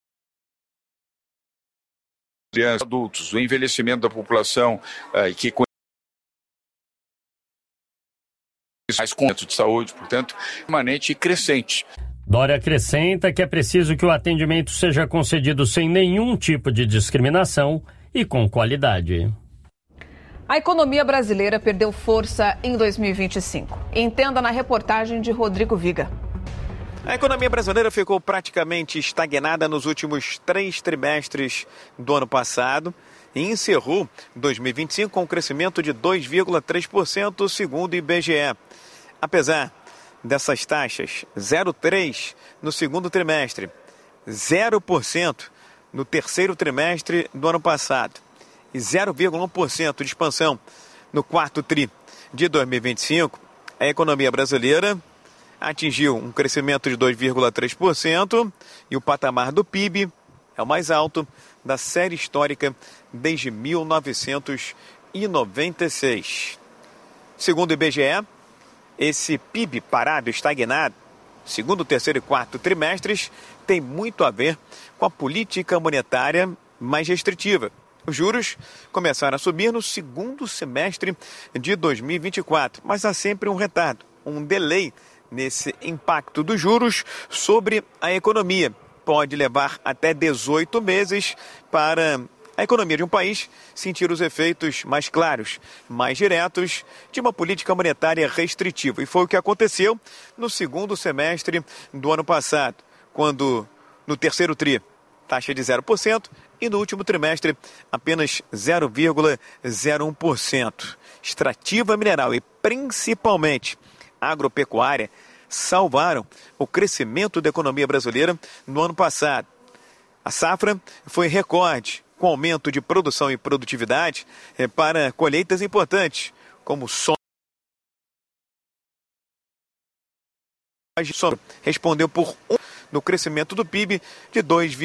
Crianças, adultos, o envelhecimento da população que mais conhecimento de saúde, portanto, permanente e crescente. Dória acrescenta que é preciso que o atendimento seja concedido sem nenhum tipo de discriminação e com qualidade. A economia brasileira perdeu força em 2025. Entenda na reportagem de Rodrigo Viga. A economia brasileira ficou praticamente estagnada nos últimos 3 trimestres do ano passado e encerrou 2025 com um crescimento de 2,3%, segundo o IBGE. Apesar dessas taxas, 0,3% no segundo trimestre, 0% no terceiro trimestre do ano passado e 0,1% de expansão no quarto tri de 2025, a economia brasileira atingiu um crescimento de 2,3% e o patamar do PIB é o mais alto da série histórica desde 1996. Segundo o IBGE, esse PIB parado, estagnado, segundo o terceiro e quarto trimestres, tem muito a ver com a política monetária mais restritiva. Os juros começaram a subir no segundo semestre de 2024, mas há sempre um retardo, um delay nesse impacto dos juros sobre a economia. Pode levar até 18 meses para a economia de um país sentir os efeitos mais claros, mais diretos de uma política monetária restritiva. E foi o que aconteceu no segundo semestre do ano passado, quando no terceiro tri, taxa de 0%, e no último trimestre, apenas 0,01%. Extrativa mineral e principalmente agropecuária salvaram o crescimento da economia brasileira no ano passado. A safra foi recorde, com aumento de produção e produtividade para colheitas importantes, como soja. Respondeu por no crescimento do PIB de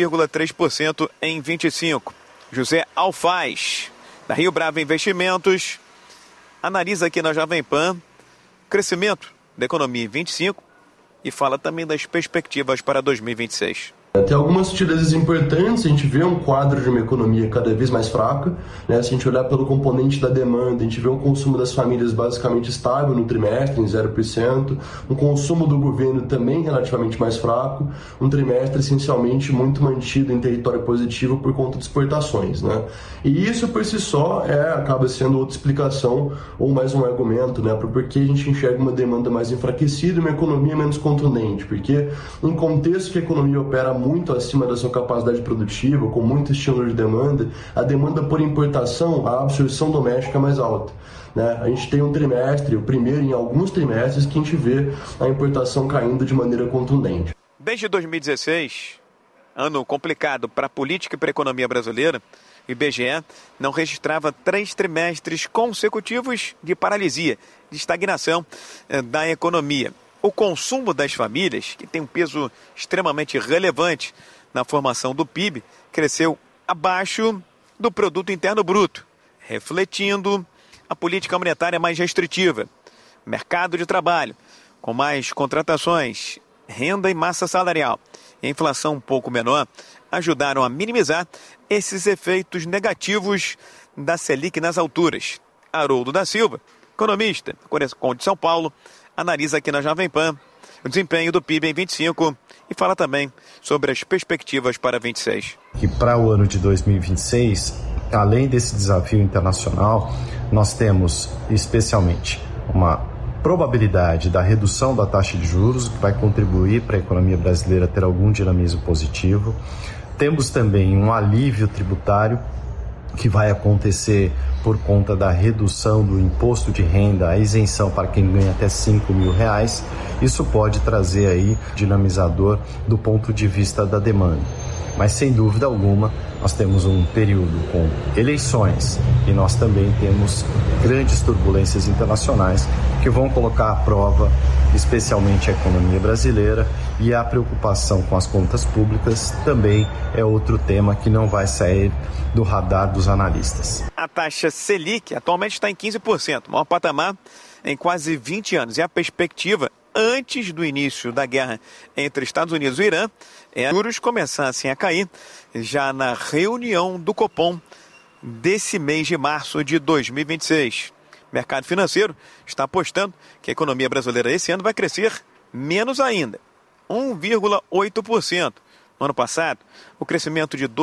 2,3% em 25. José Alfaz, da Rio Bravo Investimentos, analisa aqui na Jovem Pan o crescimento da economia em 25 e fala também das perspectivas para 2026. Tem algumas sutilezas importantes, a gente vê um quadro de uma economia cada vez mais fraca, né? Se a gente olhar pelo componente da demanda, a gente vê o consumo das famílias basicamente estável no trimestre, em 0%, um consumo do governo também relativamente mais fraco, um trimestre essencialmente muito mantido em território positivo por conta de exportações, né? E isso por si só acaba sendo outra explicação ou mais um argumento, né, para por que a gente enxerga uma demanda mais enfraquecida e uma economia menos contundente, porque em contexto que a economia opera muito acima da sua capacidade produtiva, com muito estímulo de demanda, a demanda por importação, a absorção doméstica é mais alta, né? A gente tem um trimestre, o primeiro em alguns trimestres, que a gente vê a importação caindo de maneira contundente. Desde 2016, ano complicado para a política e para a economia brasileira, o IBGE não registrava 3 trimestres consecutivos de paralisia, de estagnação da economia. O consumo das famílias, que tem um peso extremamente relevante na formação do PIB, cresceu abaixo do Produto Interno Bruto, refletindo a política monetária mais restritiva. Mercado de trabalho, com mais contratações, renda e massa salarial, e a inflação um pouco menor, ajudaram a minimizar esses efeitos negativos da Selic nas alturas. Haroldo da Silva, economista, Conde de São Paulo, analisa aqui na Jovem Pan o desempenho do PIB em 25 e fala também sobre as perspectivas para 26. Que para o ano de 2026, além desse desafio internacional, nós temos especialmente uma probabilidade da redução da taxa de juros, que vai contribuir para a economia brasileira ter algum dinamismo positivo. Temos também um alívio tributário que vai acontecer por conta da redução do imposto de renda, a isenção para quem ganha até R$5.000. Isso pode trazer aí dinamizador do ponto de vista da demanda. Mas sem dúvida alguma, nós temos um período com eleições e nós também temos grandes turbulências internacionais que vão colocar à prova especialmente a economia brasileira, e a preocupação com as contas públicas também é outro tema que não vai sair do radar dos analistas. A taxa Selic atualmente está em 15%, maior patamar em quase 20 anos, e a perspectiva antes do início da guerra entre Estados Unidos e o Irã é que os juros começassem a cair já na reunião do Copom desse mês de março de 2026. O mercado financeiro está apostando que a economia brasileira esse ano vai crescer menos ainda, 1,8%. No ano passado, o crescimento de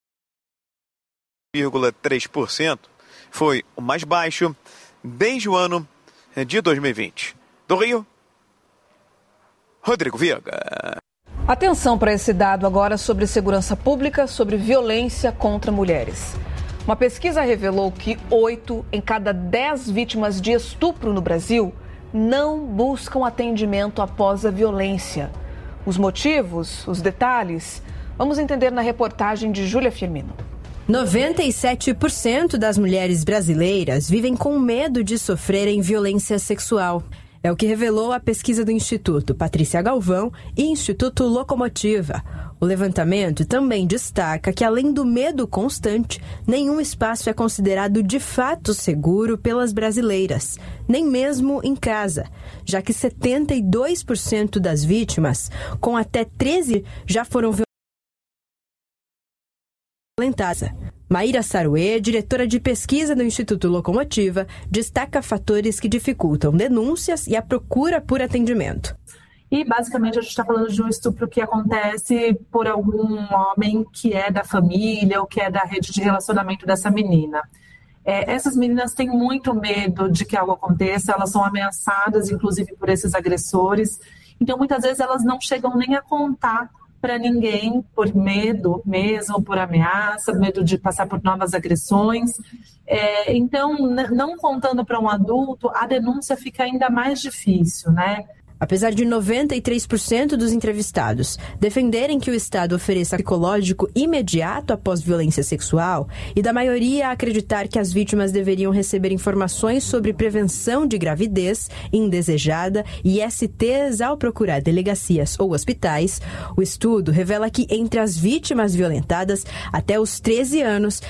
2,3% foi o mais baixo desde o ano de 2020. Do Rio, Rodrigo Viega. Atenção para esse dado agora sobre segurança pública, sobre violência contra mulheres. Uma pesquisa revelou que 8 em cada 10 vítimas de estupro no Brasil não buscam atendimento após a violência. Os motivos, os detalhes, Vamos entender na reportagem de Júlia Firmino. 97% das mulheres brasileiras vivem com medo de sofrerem violência sexual. É o que revelou a pesquisa do Instituto Patrícia Galvão e Instituto Locomotiva. O levantamento também destaca que, além do medo constante, nenhum espaço é considerado de fato seguro pelas brasileiras, nem mesmo em casa, já que 72% das vítimas, com até 13, já foram violentadas. Maíra Saruê, diretora de pesquisa do Instituto Locomotiva, destaca fatores que dificultam denúncias e a procura por atendimento. E, basicamente, a gente está falando de um estupro que acontece por algum homem que é da família ou que é da rede de relacionamento dessa menina. Essas meninas têm muito medo de que algo aconteça, elas são ameaçadas, inclusive, por esses agressores. Então, muitas vezes, elas não chegam nem a contar para ninguém, por medo mesmo, por ameaça, medo de passar por novas agressões. Então, não contando para um adulto, a denúncia fica ainda mais difícil, né? Apesar de 93% dos entrevistados defenderem que o Estado ofereça psicológico imediato após violência sexual e da maioria acreditar que as vítimas deveriam receber informações sobre prevenção de gravidez indesejada e STs ao procurar delegacias ou hospitais, o estudo revela que entre as vítimas violentadas até os 13 anos,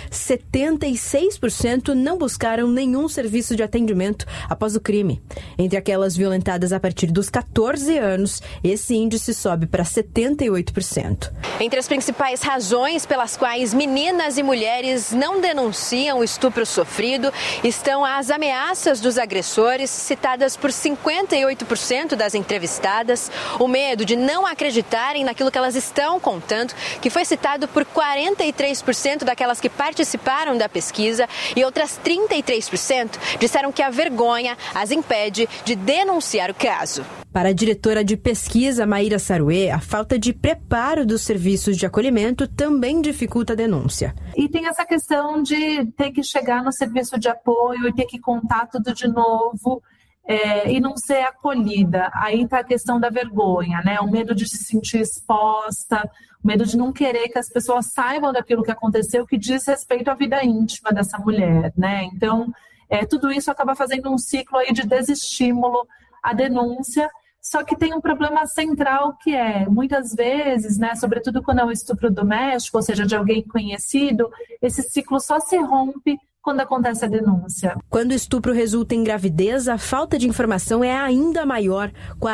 76% não buscaram nenhum serviço de atendimento após o crime. Entre aquelas violentadas a partir dos 14 anos, esse índice sobe para 78%. Entre as principais razões pelas quais meninas e mulheres não denunciam o estupro sofrido estão as ameaças dos agressores, citadas por 58% das entrevistadas, o medo de não acreditarem naquilo que elas estão contando, que foi citado por 43% daquelas que participaram da pesquisa, e outras 33% disseram que a vergonha as impede de denunciar o caso. Para a diretora de pesquisa, Maíra Saruê, a falta de preparo dos serviços de acolhimento também dificulta a denúncia. E tem essa questão de ter que chegar no serviço de apoio e ter que contar tudo de novo e não ser acolhida. Aí está a questão da vergonha, né? O medo de se sentir exposta, o medo de não querer que as pessoas saibam daquilo que aconteceu, que diz respeito à vida íntima dessa mulher, né? Então, tudo isso acaba fazendo um ciclo aí de desestímulo à denúncia. Só que tem um problema central que muitas vezes, né, sobretudo quando é um estupro doméstico, ou seja, de alguém conhecido, esse ciclo só se rompe quando acontece a denúncia. Quando o estupro resulta em gravidez, a falta de informação é ainda maior.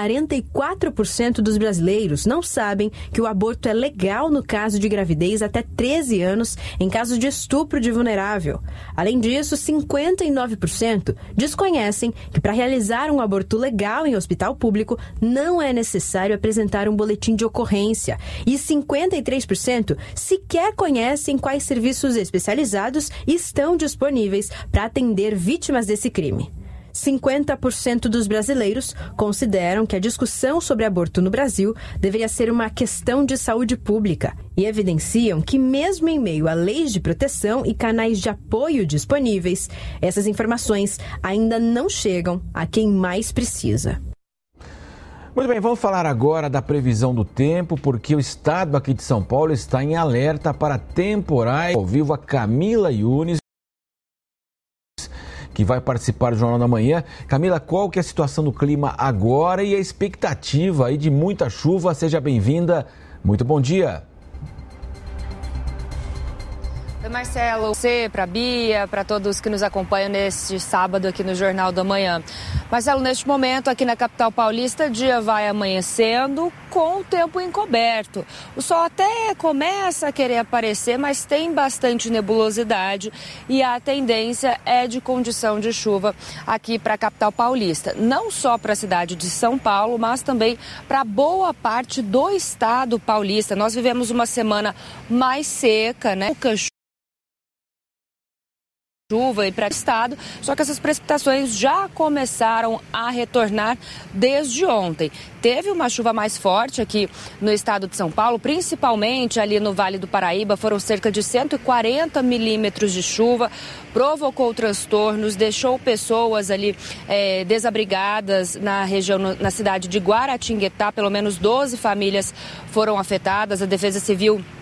44% dos brasileiros não sabem que o aborto é legal no caso de gravidez até 13 anos, em caso de estupro de vulnerável. Além disso, 59% desconhecem que para realizar um aborto legal em hospital público não é necessário apresentar um boletim de ocorrência. E 53% sequer conhecem quais serviços especializados estão disponíveis para atender vítimas desse crime. 50% dos brasileiros consideram que a discussão sobre aborto no Brasil deveria ser uma questão de saúde pública e evidenciam que, mesmo em meio a leis de proteção e canais de apoio disponíveis, essas informações ainda não chegam a quem mais precisa. Muito bem, vamos falar agora da previsão do tempo, porque o estado aqui de São Paulo está em alerta para temporais. Ao vivo, a Camila Yunes, que vai participar do Jornal da Manhã. Camila, qual que é a situação do clima agora e a expectativa aí de muita chuva? Seja bem-vinda. Muito bom dia. Oi, Marcelo, você, para a Bia, para todos que nos acompanham neste sábado aqui no Jornal da Manhã. Marcelo, neste momento aqui na capital paulista, o dia vai amanhecendo com o tempo encoberto. O sol até começa a querer aparecer, mas tem bastante nebulosidade e a tendência é de condição de chuva aqui para a capital paulista. Não só para a cidade de São Paulo, mas também para boa parte do estado paulista. Nós vivemos uma semana mais seca, né? Chuva e para o estado, só que essas precipitações já começaram a retornar desde ontem. Teve uma chuva mais forte aqui no estado de São Paulo, principalmente ali no Vale do Paraíba, foram cerca de 140 milímetros de chuva, provocou transtornos, deixou pessoas ali desabrigadas na região, na cidade de Guaratinguetá, pelo menos 12 famílias foram afetadas. A Defesa Civil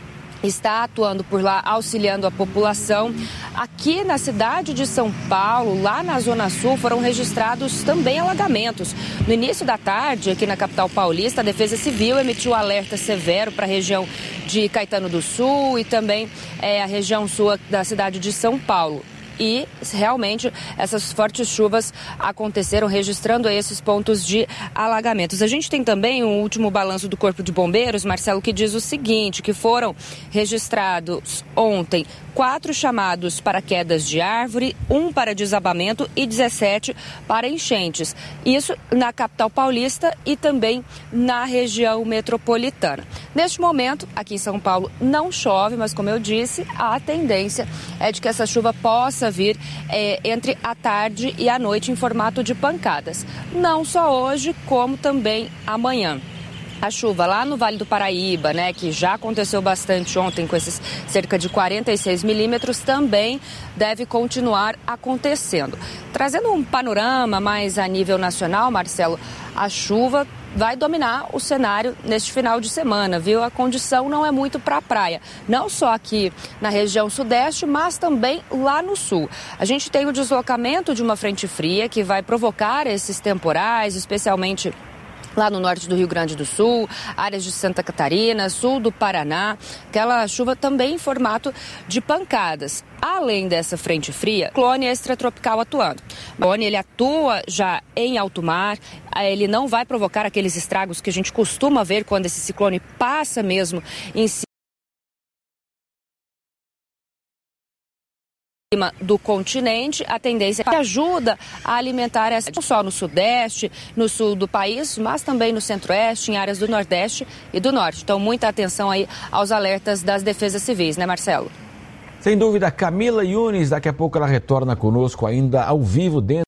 está atuando por lá, auxiliando a população. Aqui na cidade de São Paulo, lá na Zona Sul, foram registrados também alagamentos. No início da tarde, aqui na capital paulista, a Defesa Civil emitiu alerta severo para a região de Caetano do Sul e também a região sul da cidade de São Paulo. E realmente essas fortes chuvas aconteceram, registrando esses pontos de alagamentos. A gente tem também um último balanço do Corpo de Bombeiros, Marcelo, que diz o seguinte, que foram registrados ontem 4 chamados para quedas de árvore, 1 para desabamento e 17 para enchentes. Isso na capital paulista e também na região metropolitana. Neste momento, aqui em São Paulo, não chove, mas como eu disse, a tendência é de que essa chuva possa vir entre a tarde e a noite em formato de pancadas. Não só hoje, como também amanhã. A chuva lá no Vale do Paraíba, né, que já aconteceu bastante ontem com esses cerca de 46 milímetros, também deve continuar acontecendo. Trazendo um panorama mais a nível nacional, Marcelo, a chuva vai dominar o cenário neste final de semana, viu? A condição não é muito para a praia, não só aqui na região sudeste, mas também lá no sul. A gente tem o deslocamento de uma frente fria que vai provocar esses temporais, especialmente lá no norte do Rio Grande do Sul, áreas de Santa Catarina, sul do Paraná, aquela chuva também em formato de pancadas. Além dessa frente fria, o ciclone extratropical atuando. O ciclone, ele atua já em alto mar, ele não vai provocar aqueles estragos que a gente costuma ver quando esse ciclone passa mesmo em cima do continente. A tendência ajuda a alimentar essa, não só no sudeste, no sul do país, mas também no centro-oeste, em áreas do nordeste e do norte. Então, muita atenção aí aos alertas das defesas civis, né, Marcelo? Sem dúvida, Camila Yunes, daqui a pouco ela retorna conosco ainda ao vivo dentro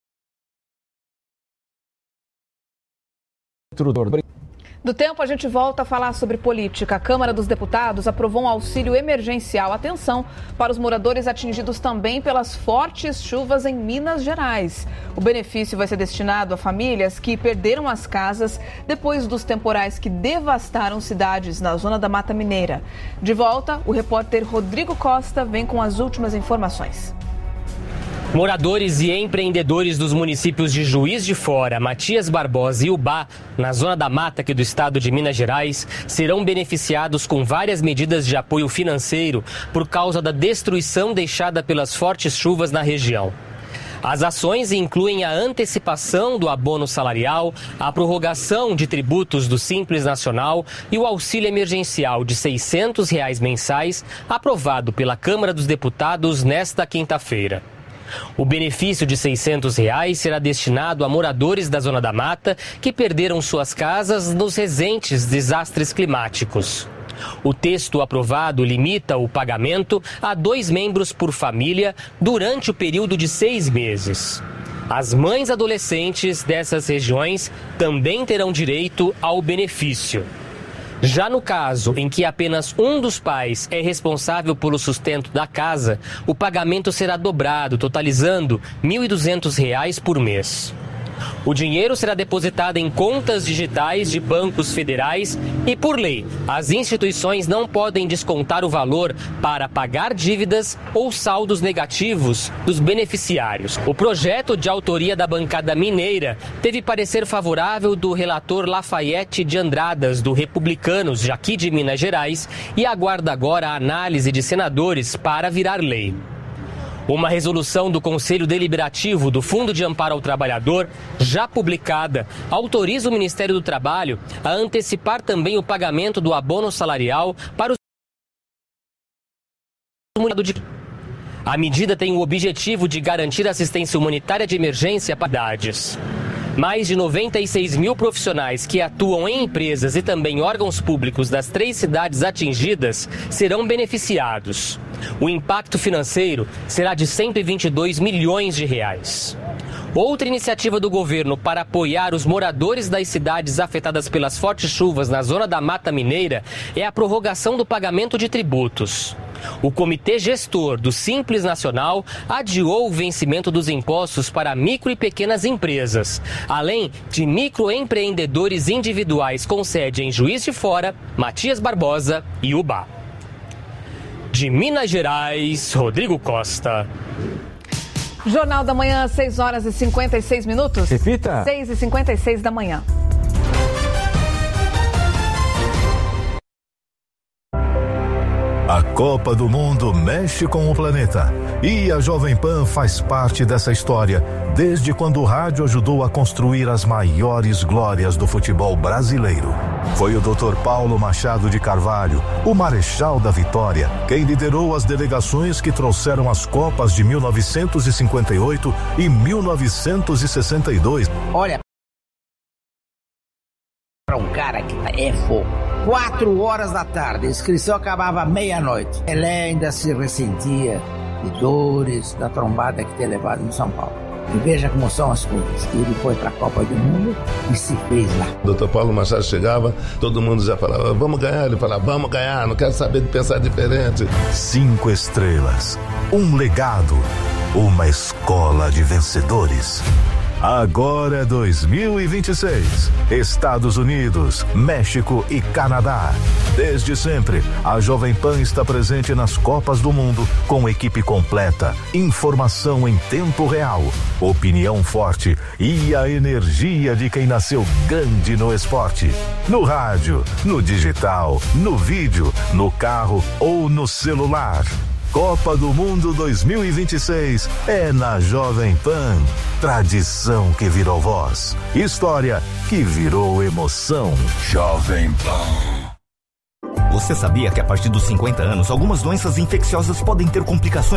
do tempo. A gente volta a falar sobre política. A Câmara dos Deputados aprovou um auxílio emergencial. Atenção para os moradores atingidos também pelas fortes chuvas em Minas Gerais. O benefício vai ser destinado a famílias que perderam as casas depois dos temporais que devastaram cidades na zona da Mata Mineira. De volta, o repórter Rodrigo Costa vem com as últimas informações. Moradores e empreendedores dos municípios de Juiz de Fora, Matias Barbosa e Ubá, na zona da mata aqui do estado de Minas Gerais, serão beneficiados com várias medidas de apoio financeiro por causa da destruição deixada pelas fortes chuvas na região. As ações incluem a antecipação do abono salarial, a prorrogação de tributos do Simples Nacional e o auxílio emergencial de R$ 600 mensais, aprovado pela Câmara dos Deputados nesta quinta-feira. O benefício de R$ 600 será destinado a moradores da Zona da Mata que perderam suas casas nos recentes desastres climáticos. O texto aprovado limita o pagamento a 2 membros por família durante o período de 6 meses. As mães adolescentes dessas regiões também terão direito ao benefício. Já no caso em que apenas um dos pais é responsável pelo sustento da casa, o pagamento será dobrado, totalizando R$ 1.200 por mês. O dinheiro será depositado em contas digitais de bancos federais e, por lei, as instituições não podem descontar o valor para pagar dívidas ou saldos negativos dos beneficiários. O projeto, de autoria da bancada mineira, teve parecer favorável do relator Lafayette de Andradas, do Republicanos, aqui de Minas Gerais, e aguarda agora a análise de senadores para virar lei. Uma resolução do Conselho Deliberativo do Fundo de Amparo ao Trabalhador, já publicada, autoriza o Ministério do Trabalho a antecipar também o pagamento do abono salarial para os A medida tem o objetivo de garantir assistência humanitária de emergência para idades. Mais de 96 mil profissionais que atuam em empresas e também órgãos públicos das 3 cidades atingidas serão beneficiados. O impacto financeiro será de R$ 122 milhões. Outra iniciativa do governo para apoiar os moradores das cidades afetadas pelas fortes chuvas na zona da Mata Mineira é a prorrogação do pagamento de tributos. O Comitê Gestor do Simples Nacional adiou o vencimento dos impostos para micro e pequenas empresas, além de microempreendedores individuais com sede em Juiz de Fora, Matias Barbosa e Ubá. De Minas Gerais, Rodrigo Costa. Jornal da Manhã, 6 horas e 56 minutos. Repita. 6h56 da manhã. A Copa do Mundo mexe com o planeta. E a Jovem Pan faz parte dessa história, desde quando o rádio ajudou a construir as maiores glórias do futebol brasileiro. Foi o Dr. Paulo Machado de Carvalho, o Marechal da Vitória, quem liderou as delegações que trouxeram as Copas de 1958 e 1962. Olha, para um cara que é fogo. 4 horas da tarde, a inscrição acabava meia-noite. Ele ainda se ressentia de dores da trombada que tinha levado em São Paulo. E veja como são as coisas. Ele foi para a Copa do Mundo e se fez lá. O Dr. Paulo Machado chegava, todo mundo já falava, vamos ganhar. Ele falava, vamos ganhar, não quero saber de pensar diferente. 5 estrelas, um legado, uma escola de vencedores. Agora é 2026. Estados Unidos, México e Canadá. Desde sempre, a Jovem Pan está presente nas Copas do Mundo com equipe completa, informação em tempo real, opinião forte e a energia de quem nasceu grande no esporte. No rádio, no digital, no vídeo, no carro ou no celular. Copa do Mundo 2026 é na Jovem Pan. Tradição que virou voz. História que virou emoção. Jovem Pan. Você sabia que a partir dos 50 anos, algumas doenças infecciosas podem ter complicações?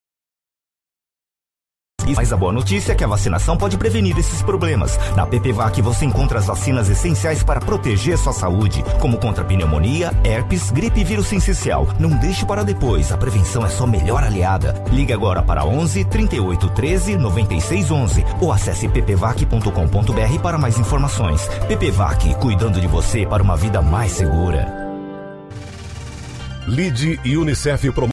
Mas a boa notícia é que a vacinação pode prevenir esses problemas. Na PPVAC você encontra as vacinas essenciais para proteger sua saúde, como contra pneumonia, herpes, gripe e vírus sincicial. Não deixe para depois, a prevenção é sua melhor aliada. Ligue agora para 11 38 13 96 11 ou acesse ppvac.com.br para mais informações. PPVAC, cuidando de você para uma vida mais segura. Lide e Unicef promovem.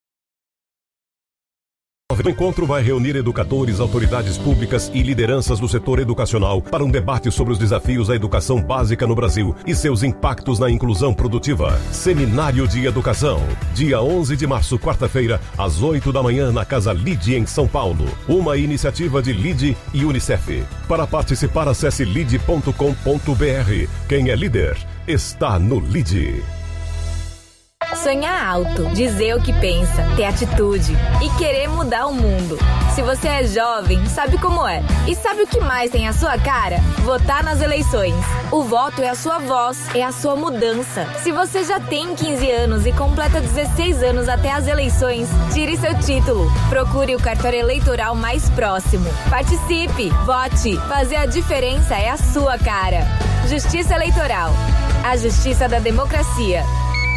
O encontro vai reunir educadores, autoridades públicas e lideranças do setor educacional para um debate sobre os desafios da educação básica no Brasil e seus impactos na inclusão produtiva. Seminário de Educação, dia 11 de março, quarta-feira, às 8 da manhã, na Casa Lide, em São Paulo. Uma iniciativa de Lide e Unicef. Para participar, acesse lide.com.br. Quem é líder está no Lide. Sonhar alto, dizer o que pensa, ter atitude e querer mudar o mundo. Se você é jovem, sabe como é. E sabe o que mais tem a sua cara? Votar nas eleições. O voto é a sua voz, é a sua mudança. Se você já tem 15 anos e completa 16 anos até as eleições, tire seu título. Procure o cartório eleitoral mais próximo. Participe, vote. Fazer a diferença é a sua cara. Justiça Eleitoral. A justiça da democracia.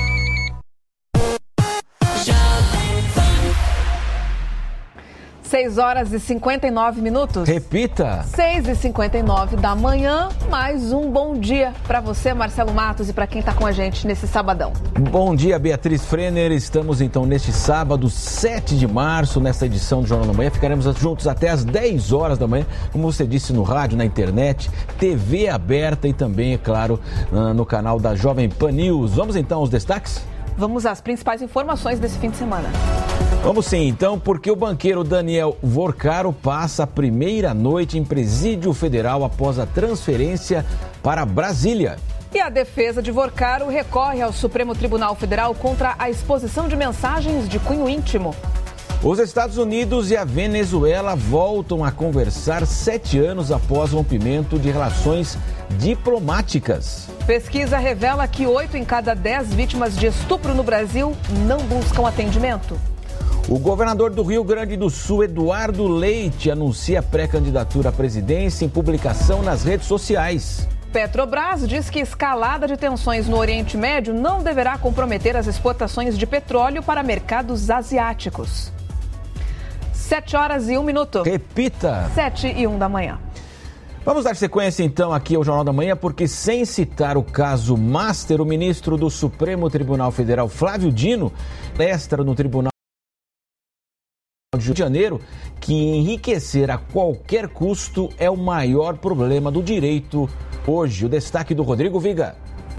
6 horas e 59 minutos. Repita. 6h59 da manhã, mais um bom dia para você, Marcelo Matos, e para quem está com a gente nesse sabadão. Bom dia, Beatriz Frenner. Estamos então neste sábado, 7 de março, nesta edição do Jornal da Manhã. Ficaremos juntos até às 10 horas da manhã, como você disse, no rádio, na internet, TV aberta e também, é claro, no canal da Jovem Pan News. Vamos então aos destaques? Vamos às principais informações desse fim de semana. Vamos sim, então, porque o banqueiro Daniel Vorcaro passa a primeira noite em presídio federal após a transferência para Brasília. E a defesa de Vorcaro recorre ao Supremo Tribunal Federal contra a exposição de mensagens de cunho íntimo. Os Estados Unidos e a Venezuela voltam a conversar 7 anos após o rompimento de relações diplomáticas. Pesquisa revela que 8 em cada 10 vítimas de estupro no Brasil não buscam atendimento. O governador do Rio Grande do Sul, Eduardo Leite, anuncia pré-candidatura à presidência em publicação nas redes sociais. Petrobras diz que escalada de tensões no Oriente Médio não deverá comprometer as exportações de petróleo para mercados asiáticos. 7 horas e 1 minuto. Repita. 7h01 da manhã. Vamos dar sequência então aqui ao Jornal da Manhã, porque sem citar o caso Master, o ministro do Supremo Tribunal Federal, Flávio Dino, extra no Tribunal de Rio de Janeiro, que enriquecer a qualquer custo é o maior problema do direito hoje. O destaque do Rodrigo Viga.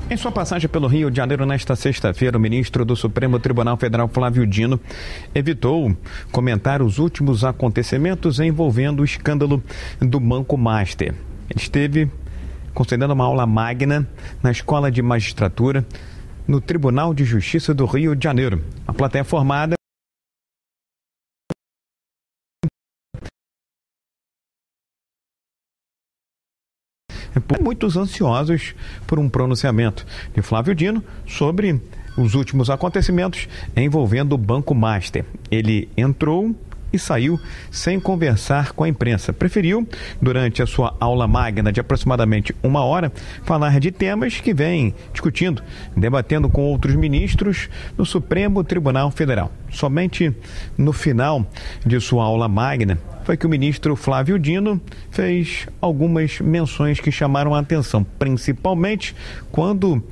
Em sua passagem pelo Rio de Janeiro nesta sexta-feira, o ministro do Supremo Tribunal Federal, Flávio Dino, evitou comentar os últimos acontecimentos envolvendo o escândalo do Banco Master. Ele esteve concedendo uma aula magna na Escola de Magistratura no Tribunal de Justiça do Rio de Janeiro. A plateia formada muitos ansiosos por um pronunciamento de Flávio Dino sobre os últimos acontecimentos envolvendo o Banco Master. Ele entrou e saiu sem conversar com a imprensa. Preferiu, durante a sua aula magna de aproximadamente 1 hora, falar de temas que vem discutindo, debatendo com outros ministros no Supremo Tribunal Federal. Somente no final de sua aula magna foi que o ministro Flávio Dino fez algumas menções que chamaram a atenção, principalmente quando